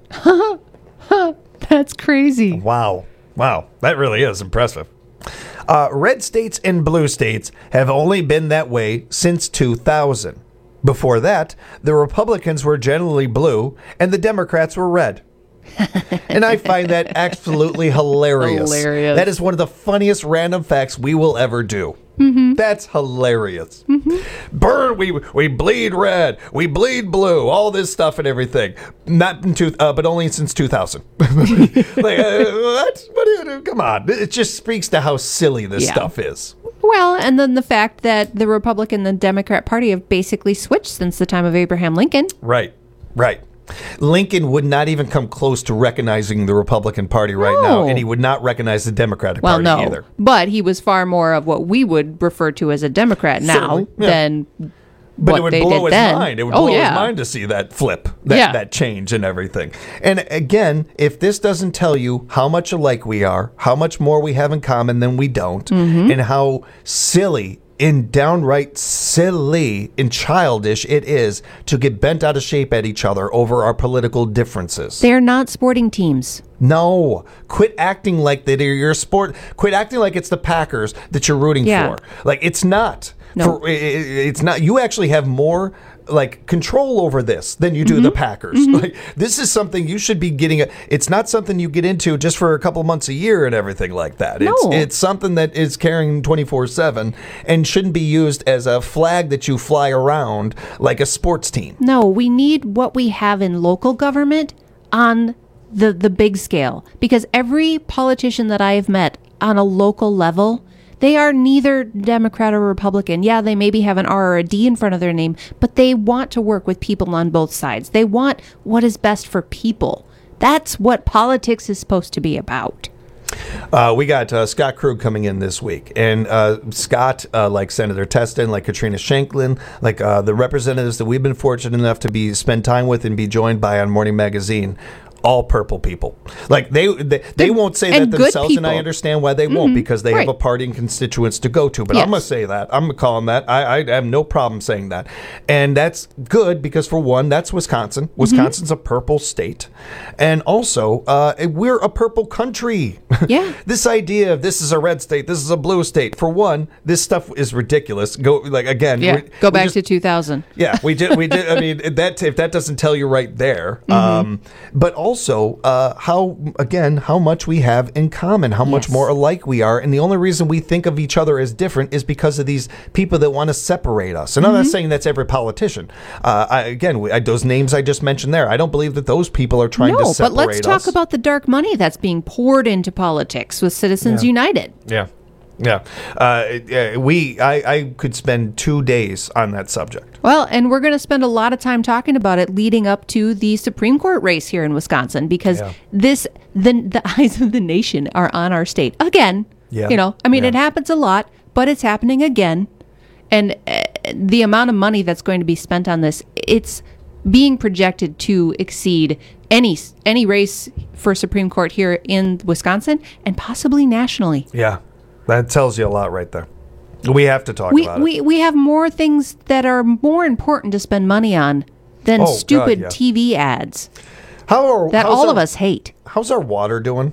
That's crazy. Wow, that really is impressive. Red states and blue states have only been that way since 2000. Before that, the Republicans were generally blue and the Democrats were red. And I find that absolutely hilarious. That is one of the funniest random facts we will ever do. That's hilarious. Burn, we bleed red, we bleed blue, all this stuff and everything. Not but only since 2000. What? Come on. It just speaks to how silly this stuff is. Well, and then the fact that the Republican and the Democrat Party have basically switched since the time of Abraham Lincoln. Right. Lincoln would not even come close to recognizing the Republican Party right now, and he would not recognize the Democratic Party either. But he was far more of what we would refer to as a Democrat now than but what it would they blow did his then. mind. It would blow his mind to see that flip, that change and everything. And again, if this doesn't tell you how much alike we are, how much more we have in common than we don't, and how silly and downright silly and childish it is to get bent out of shape at each other over our political differences. They're not sporting teams. No. Quit acting like that are your sport. Quit acting like it's the Packers that you're rooting for. Like, it's not. No. It's not. You actually have more control over this than you do the Packers. Like, this is something you should be getting. It's not something you get into just for a couple of months a year and everything like that. No. It's something that is carrying 24/7 and shouldn't be used as a flag that you fly around like a sports team. No, we need what we have in local government on the big scale, because every politician that I have met on a local level, they are neither Democrat or Republican. Yeah, they maybe have an R or a D in front of their name, but they want to work with people on both sides. They want what is best for people. That's what politics is supposed to be about. We got Scott Krug coming in this week. And Scott, like Senator Testin, like Katrina Shanklin, like the representatives that we've been fortunate enough to spend time with and be joined by on Morning Magazine, all purple people. Like they won't say that and good themselves, and I people. understand why they won't, because they have Right. a party and constituents to go to. But I'm going to say that. I'm going to call them that. I have no problem saying that. And that's good because, for one, that's Wisconsin. Wisconsin's a purple state. And also, we're a purple country. Yeah. This idea of this is a red state, this is a blue state. For one, this stuff is ridiculous. Go back to 2000. Yeah, we did. I mean, if that doesn't tell you right there. But also, how much we have in common, how much more alike we are. And the only reason we think of each other as different is because of these people that want to separate us. And I'm not saying that's every politician. Those names I just mentioned there, I don't believe that those people are trying to separate us. No, but let's talk about the dark money that's being poured into politics with Citizens United. Yeah. Yeah. I could spend 2 days on that subject. Well, and we're going to spend a lot of time talking about it leading up to the Supreme Court race here in Wisconsin, because the eyes of the nation are on our state again. Yeah. It happens a lot, but it's happening again. And the amount of money that's going to be spent on this, it's being projected to exceed any race for Supreme Court here in Wisconsin and possibly nationally. Yeah. That tells you a lot right there. We have to talk about it. We have more things that are more important to spend money on than stupid TV ads that all of us hate. How's our water doing?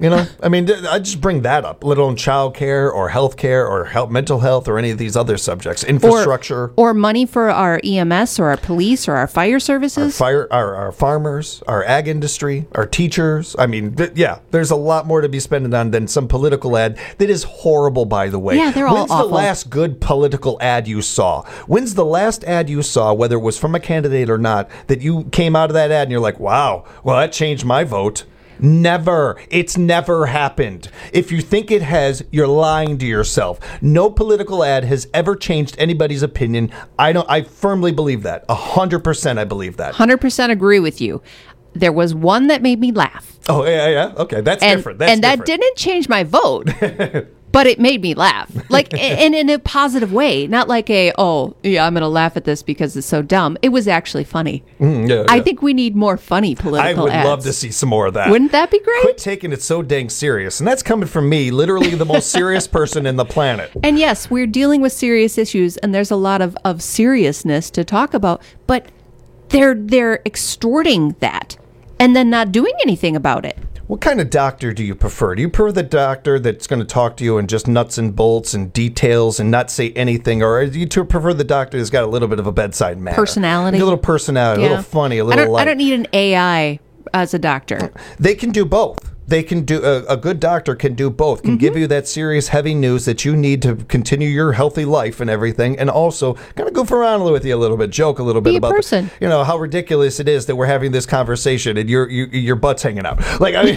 I just bring that up, let alone child care or health care or mental health or any of these other subjects, infrastructure. Or money for our EMS or our police or our fire services. Our farmers, our ag industry, our teachers. I mean, there's a lot more to be spending on than some political ad that is horrible, by the way. Yeah, they're all awful. When's the last good political ad you saw? When's the last ad you saw, whether it was from a candidate or not, that you came out of that ad and you're like, wow, well, that changed my vote? Never. It's never happened. If you think it has, you're lying to yourself. No political ad has ever changed anybody's opinion. I firmly believe that. 100% I believe that. 100% agree with you. There was one that made me laugh. Oh, yeah. Okay, that's different. That didn't change my vote. But it made me laugh, and in a positive way, not like I'm going to laugh at this because it's so dumb. It was actually funny. I think we need more funny political ads. I would love to see some more of that. Wouldn't that be great? Quit taking it so dang serious. And that's coming from me, literally the most serious person in the planet. And yes, we're dealing with serious issues, and there's a lot of seriousness to talk about, but they're extorting that and then not doing anything about it. What kind of doctor do you prefer? Do you prefer the doctor that's going to talk to you in just nuts and bolts and details and not say anything? Or do you prefer the doctor that's got a little bit of a bedside manner? Personality. A little personality, a little funny, a little light. I don't need an AI as a doctor. They can do both. They can do a good doctor can do both. Can give you that serious, heavy news that you need to continue your healthy life and everything, and also kind of goof around with you a little bit, joke a little bit about person. How ridiculous it is that we're having this conversation and your butt's hanging out.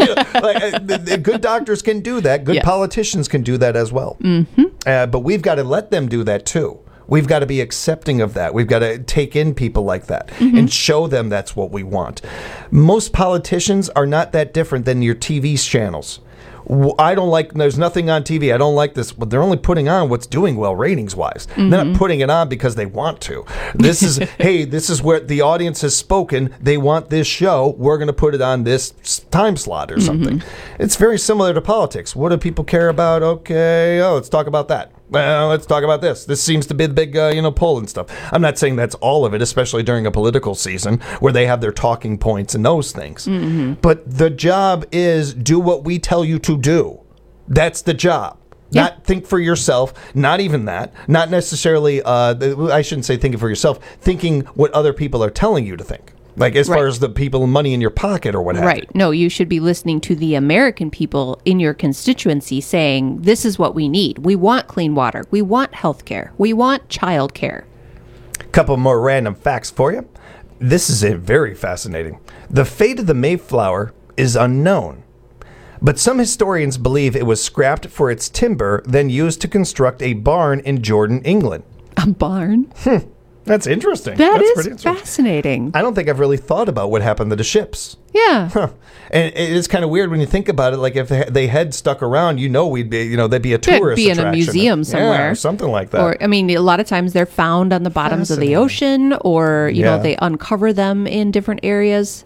Good doctors can do that. Good politicians can do that as well. But we've got to let them do that too. We've got to be accepting of that. We've got to take in people like that and show them that's what we want. Most politicians are not that different than your TV channels. There's nothing on TV. I don't like this. But they're only putting on what's doing well ratings-wise. They're not putting it on because they want to. This is, this is where the audience has spoken. They want this show. We're going to put it on this time slot or something. It's very similar to politics. What do people care about? Okay, let's talk about that. Well, let's talk about this. This seems to be the big, poll and stuff. I'm not saying that's all of it, especially during a political season where they have their talking points and those things. But the job is do what we tell you to do. That's the job. Yeah. Not think for yourself. Not even that. Not necessarily, I shouldn't say thinking for yourself, thinking what other people are telling you to think. Like as far as the people, money in your pocket or what have you. Right. No, you should be listening to the American people in your constituency saying, this is what we need. We want clean water. We want health care. We want child care. Couple more random facts for you. This is very fascinating. The fate of the Mayflower is unknown, but some historians believe it was scrapped for its timber, then used to construct a barn in Jordan, England. A barn? That's interesting. That's pretty is interesting. Fascinating. I don't think I've really thought about what happened to the ships. Yeah. And it is kind of weird when you think about it. Like if they had stuck around, we'd be, they'd be a tourist be in attraction. a museum somewhere. Yeah, or something like that. Or, a lot of times they're found on the bottoms of the ocean or, they uncover them in different areas.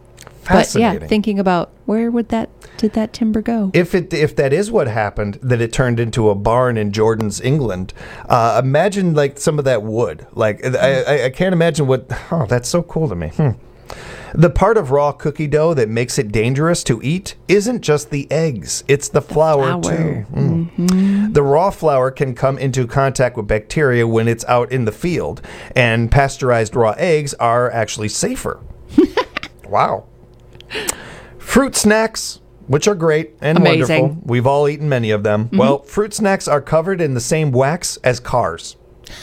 But yeah, Fascinating. thinking about where did that timber go? If that is what happened, that it turned into a barn in Jordan's England, imagine like some of that wood. Like I can't imagine what. Oh, that's so cool to me. The part of raw cookie dough that makes it dangerous to eat isn't just the eggs, it's the flour too. The raw flour can come into contact with bacteria when it's out in the field, and pasteurized raw eggs are actually safer. Wow. Fruit snacks, which are great and Amazing. wonderful. We've all eaten many of them. Well, fruit snacks are covered in the same wax as cars.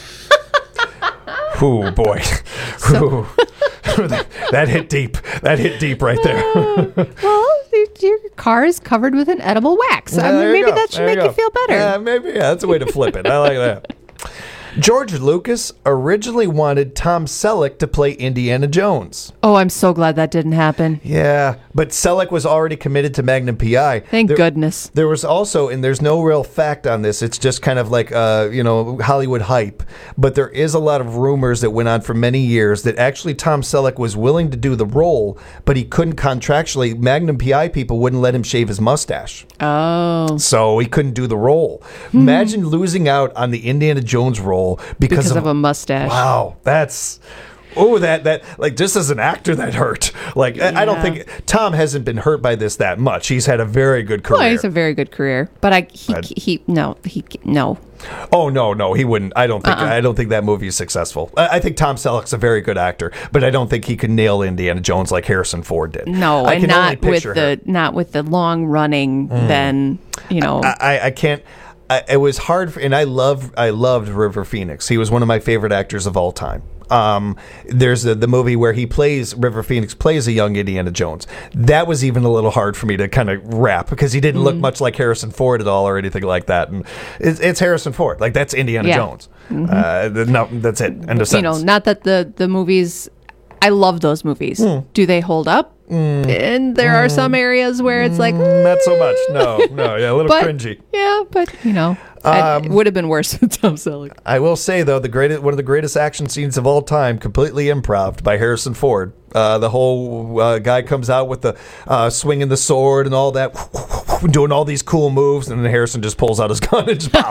Ooh, boy. Ooh. That hit deep. That hit deep right there. Well, your car is covered with an edible wax. Yeah, I mean, there you maybe go. that should There you make you go. feel better. Yeah, maybe. Yeah, that's a way to flip it. I like that. George Lucas originally wanted Tom Selleck to play Indiana Jones. Oh, I'm so glad that didn't happen. Yeah, but Selleck was already committed to Magnum P.I. Thank goodness. There was also, and there's no real fact on this, it's just kind of like, Hollywood hype, but there is a lot of rumors that went on for many years that actually Tom Selleck was willing to do the role, but he couldn't contractually. Magnum P.I. people wouldn't let him shave his mustache. Oh. So he couldn't do the role. Imagine losing out on the Indiana Jones role because of a mustache. Wow, that's... Oh, that like just as an actor that hurt. Like I don't think Tom hasn't been hurt by this that much. He's had a very good career. Well, he's a very good career, but no. Oh no, he wouldn't. I don't think that movie is successful. I think Tom Selleck's a very good actor, but I don't think he could nail Indiana Jones like Harrison Ford did. No, I and can only not with picture her. not with the long running. Then I can't. It was hard, and I loved River Phoenix. He was one of my favorite actors of all time. There's the movie where River Phoenix plays a young Indiana Jones. That was even a little hard for me to kind of wrap because he didn't look much like Harrison Ford at all or anything like that. And it's Harrison Ford. Like that's Indiana Jones. No, that's it. End of sentence. Not that the movies. I love those movies. Do they hold up? And there are some areas where it's like not so much. No, yeah, a little cringy. Yeah, but it would have been worse with Tom Selleck. I will say though, one of the greatest action scenes of all time, completely improv by Harrison Ford. The whole guy comes out with the swinging the sword and all that, doing all these cool moves, and then Harrison just pulls out his gun and just pop.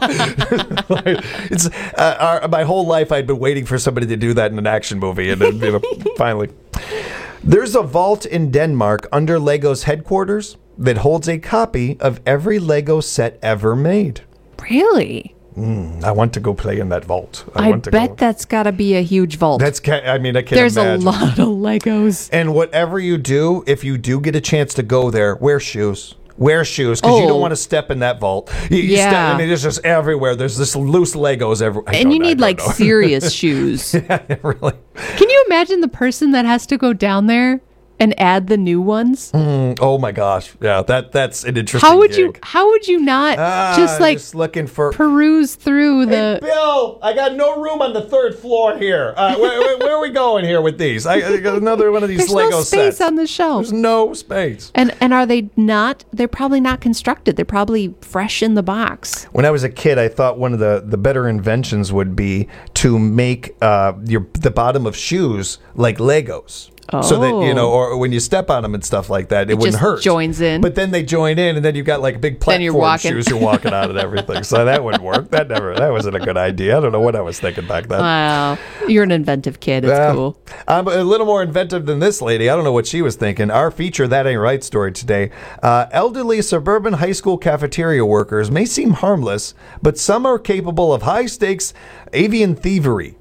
It's my whole life I'd been waiting for somebody to do that in an action movie, and then finally. There's a vault in Denmark under Lego's headquarters that holds a copy of every Lego set ever made. Really? I want to go play in that vault. I bet that's got to be a huge vault. I can't There's imagine. a lot of Legos. And whatever you do, if you do get a chance to go there, wear shoes. Wear shoes because you don't want to step in that vault. It's just everywhere. There's this loose Legos everywhere. And you need serious shoes. Yeah, really. Can you imagine the person that has to go down there and add the new ones? Oh my gosh. Yeah, that's an interesting gig. How would you not just looking for peruse through the... Hey, Bill, I got no room on the third floor here. Where are we going here with these? I got another one of these There's Lego no space sets. on the shelf. There's no space. And are they not? They're probably not constructed. They're probably fresh in the box. When I was a kid, I thought one of the better inventions would be to make the bottom of shoes like Legos. So that, or when you step on them and stuff like that, it wouldn't just hurt. Joins in. But then they join in, and then you've got like big platform shoes you're walking on and everything. So that wouldn't work. That wasn't a good idea. I don't know what I was thinking back then. Wow. You're an inventive kid. It's cool. I'm a little more inventive than this lady. I don't know what she was thinking. Our feature, That Ain't Right story today. Elderly suburban high school cafeteria workers may seem harmless, but some are capable of high-stakes avian thievery.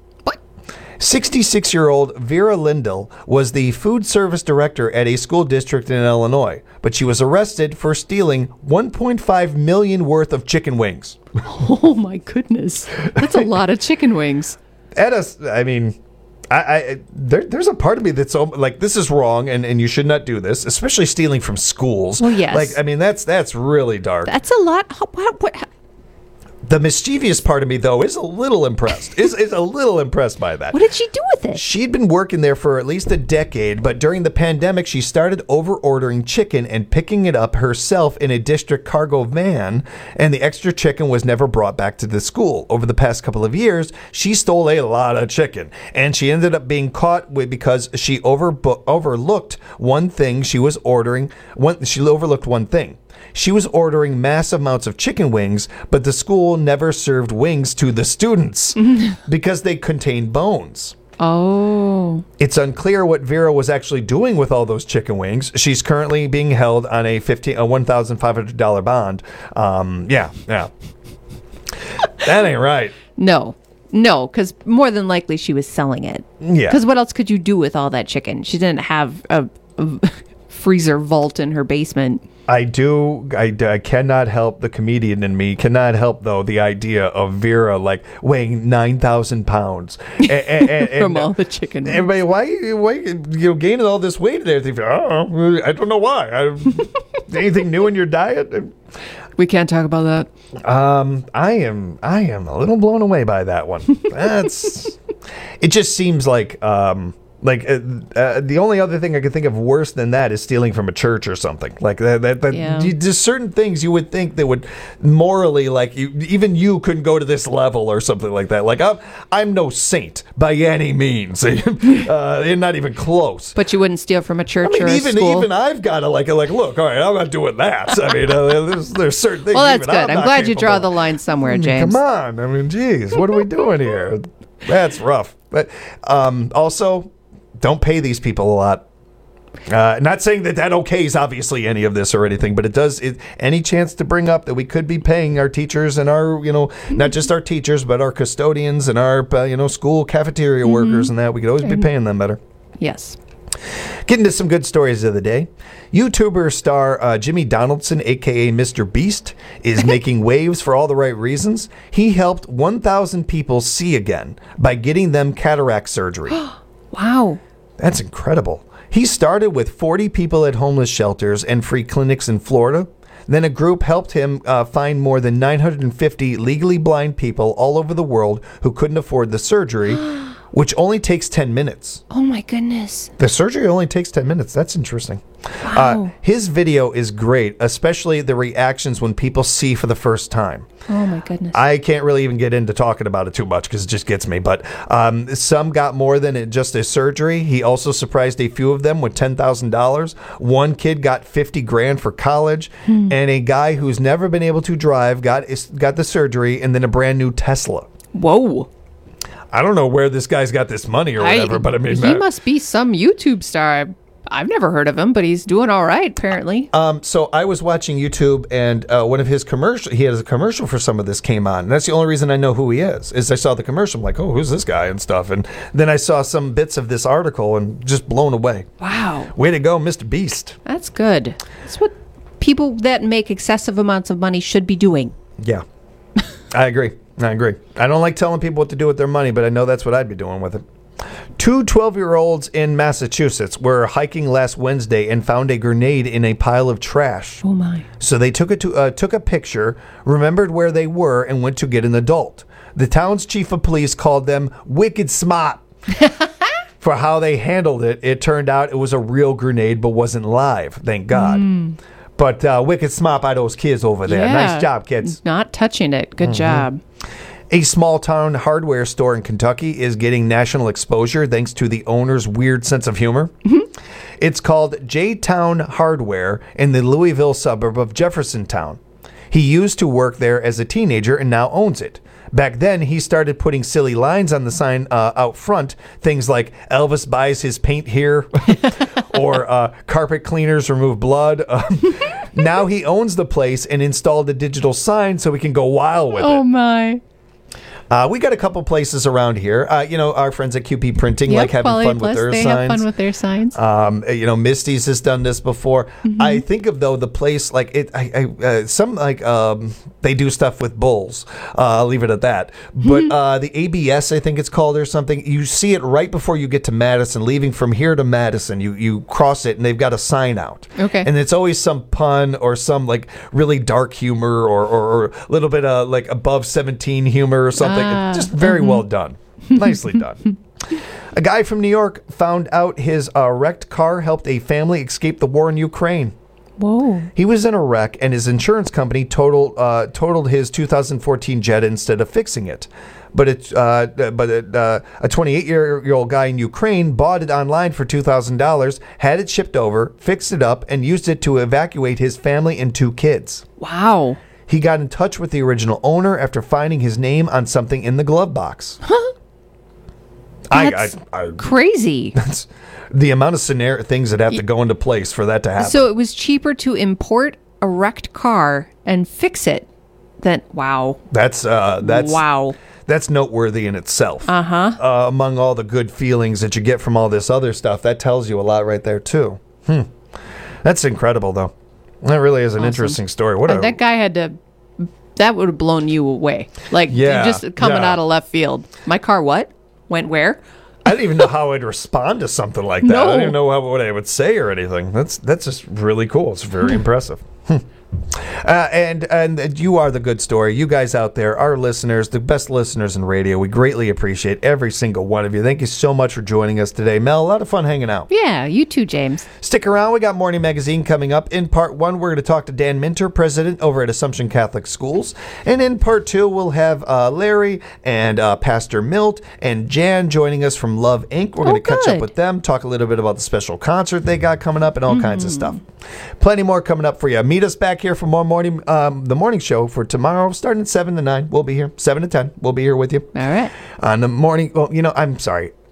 66-year-old Vera Lindell was the food service director at a school district in Illinois, but she was arrested for stealing $1.5 million worth of chicken wings. Oh my goodness. That's a lot of chicken wings. There's a part of me that's like, this is wrong and you should not do this, especially stealing from schools. Well, yes. That's really dark. That's a lot. The mischievous part of me, though, is a little impressed. is a little impressed by that. What did she do with it? She'd been working there for at least a decade, but during the pandemic, she started over-ordering chicken and picking it up herself in a district cargo van, and the extra chicken was never brought back to the school. Over the past couple of years, she stole a lot of chicken, and she ended up being caught because she overlooked one thing she was ordering. She overlooked one thing. She was ordering mass amounts of chicken wings, but the school never served wings to the students because they contained bones. Oh. It's unclear what Vera was actually doing with all those chicken wings. She's currently being held on a $1,500 bond. Yeah. That ain't right. No, because more than likely she was selling it. Yeah. Because what else could you do with all that chicken? She didn't have a freezer vault in her basement. I cannot help, the comedian in me cannot help, though, the idea of Vera weighing 9,000 pounds and from all the chicken. Everybody, why you gaining all this weight and everything? I don't know why. Anything new in your diet? We can't talk about that. I am a little blown away by that one. It just seems like. The only other thing I could think of worse than that is stealing from a church or something like that. Yeah. Just certain things you would think that would morally, even you couldn't go to this level or something like that. Like I'm no saint by any means, not even close. But you wouldn't steal from a church or a school. Even I've got to look. All right, I'm not doing that. I mean, there's certain things. Well, that's good. I'm glad you draw the line somewhere, James. Come on. I mean, geez, what are we doing here? That's rough. But also, don't pay these people a lot. Not saying that okays obviously any of this or anything, but it does. Any chance to bring up that we could be paying our teachers and our, not just our teachers, but our custodians and our, school cafeteria workers and that, we could always be paying them better. Yes. Getting to some good stories of the day. YouTuber star Jimmy Donaldson, a.k.a. Mr. Beast, is making waves for all the right reasons. He helped 1,000 people see again by getting them cataract surgery. Wow. That's incredible. He started with 40 people at homeless shelters and free clinics in Florida. Then a group helped him find more than 950 legally blind people all over the world who couldn't afford the surgery, which only takes 10 minutes. Oh, my goodness. The surgery only takes 10 minutes. That's interesting. Wow. His video is great, especially the reactions when people see for the first time. Oh, my goodness. I can't really even get into talking about it too much because it just gets me. But some got more than just a surgery. He also surprised a few of them with $10,000. One kid got $50,000 for college. And a guy who's never been able to drive got the surgery and then a brand new Tesla. Whoa. I don't know where this guy's got this money or whatever, but I mean, he must be some YouTube star. I've never heard of him, but he's doing all right, apparently. So I was watching YouTube, and one of his commercials, he has a commercial for some of this came on. And that's the only reason I know who he is I saw the commercial. I'm like, oh, who's this guy and stuff. And then I saw some bits of this article and just blown away. Wow. Way to go, Mr. Beast. That's good. That's what people that make excessive amounts of money should be doing. Yeah. I agree. I don't like telling people what to do with their money, but I know that's what I'd be doing with it. Two 12-year-olds in Massachusetts were hiking last Wednesday and found a grenade in a pile of trash. Oh, my. So they took a picture, remembered where they were, and went to get an adult. The town's chief of police called them wicked smart for how they handled it. It turned out it was a real grenade, but wasn't live, thank God. But wicked smart by those kids over there. Yeah. Nice job, kids. Not touching it. Good job. A small-town hardware store in Kentucky is getting national exposure thanks to the owner's weird sense of humor. It's called J-Town Hardware in the Louisville suburb of Jeffersontown. He used to work there as a teenager and now owns it. Back then, he started putting silly lines on the sign out front, things like Elvis buys his paint here, or carpet cleaners remove blood. Now he owns the place and installed a digital sign so we can go wild with it. Oh, my. We got a couple places around here. Our friends at QP Printing like having Quality fun Plus, with their they signs. have fun with their signs. Misty's has done this before. Mm-hmm. I think of though the place like it. They do stuff with bulls. I'll leave it at that. But the ABS, I think it's called or something. You see it right before you get to Madison. Leaving from here to Madison, you cross it and they've got a sign out. Okay. And it's always some pun or some like really dark humor or a little bit of like above 17 humor or something. Just very well done. Nicely done. A guy from New York found out his wrecked car helped a family escape the war in Ukraine. Whoa. He was in a wreck, and his insurance company totaled his 2014 Jetta instead of fixing it. But a 28-year-old guy in Ukraine bought it online for $2,000, had it shipped over, fixed it up, and used it to evacuate his family and 2 kids. Wow. He got in touch with the original owner after finding his name on something in the glove box. That's crazy. That's the amount of things that have to go into place for that to happen. So it was cheaper to import a wrecked car and fix it than wow. That's wow. That's noteworthy in itself. Uh-huh. Among all the good feelings that you get from all this other stuff, that tells you a lot right there too. That's incredible, though. That really is an interesting story. That guy had to. That would have blown you away. Like just coming out of left field. My car, what? Went where? I didn't even know how I'd respond to something like that. No. I didn't know what I would say or anything. That's just really cool. It's very impressive. And you are the good story. You guys out there, our listeners, the best listeners in radio. We greatly appreciate every single one of you. Thank you so much for joining us today. Mel, a lot of fun hanging out. Yeah, you too, James. Stick around. We got Morning Magazine coming up. In part 1, we're going to talk to Dan Minter, president over at Assumption Catholic Schools. And in part 2, we'll have Larry and Pastor Milt and Jan joining us from Love Inc. We're going to catch up with them, talk a little bit about the special concert they got coming up and all kinds of stuff. Plenty more coming up for you. Meet us back here for more the morning show for tomorrow, starting at 7 to 9. We'll be here. 7 to 10. We'll be here with you. All right. On the morning. Well, I'm sorry.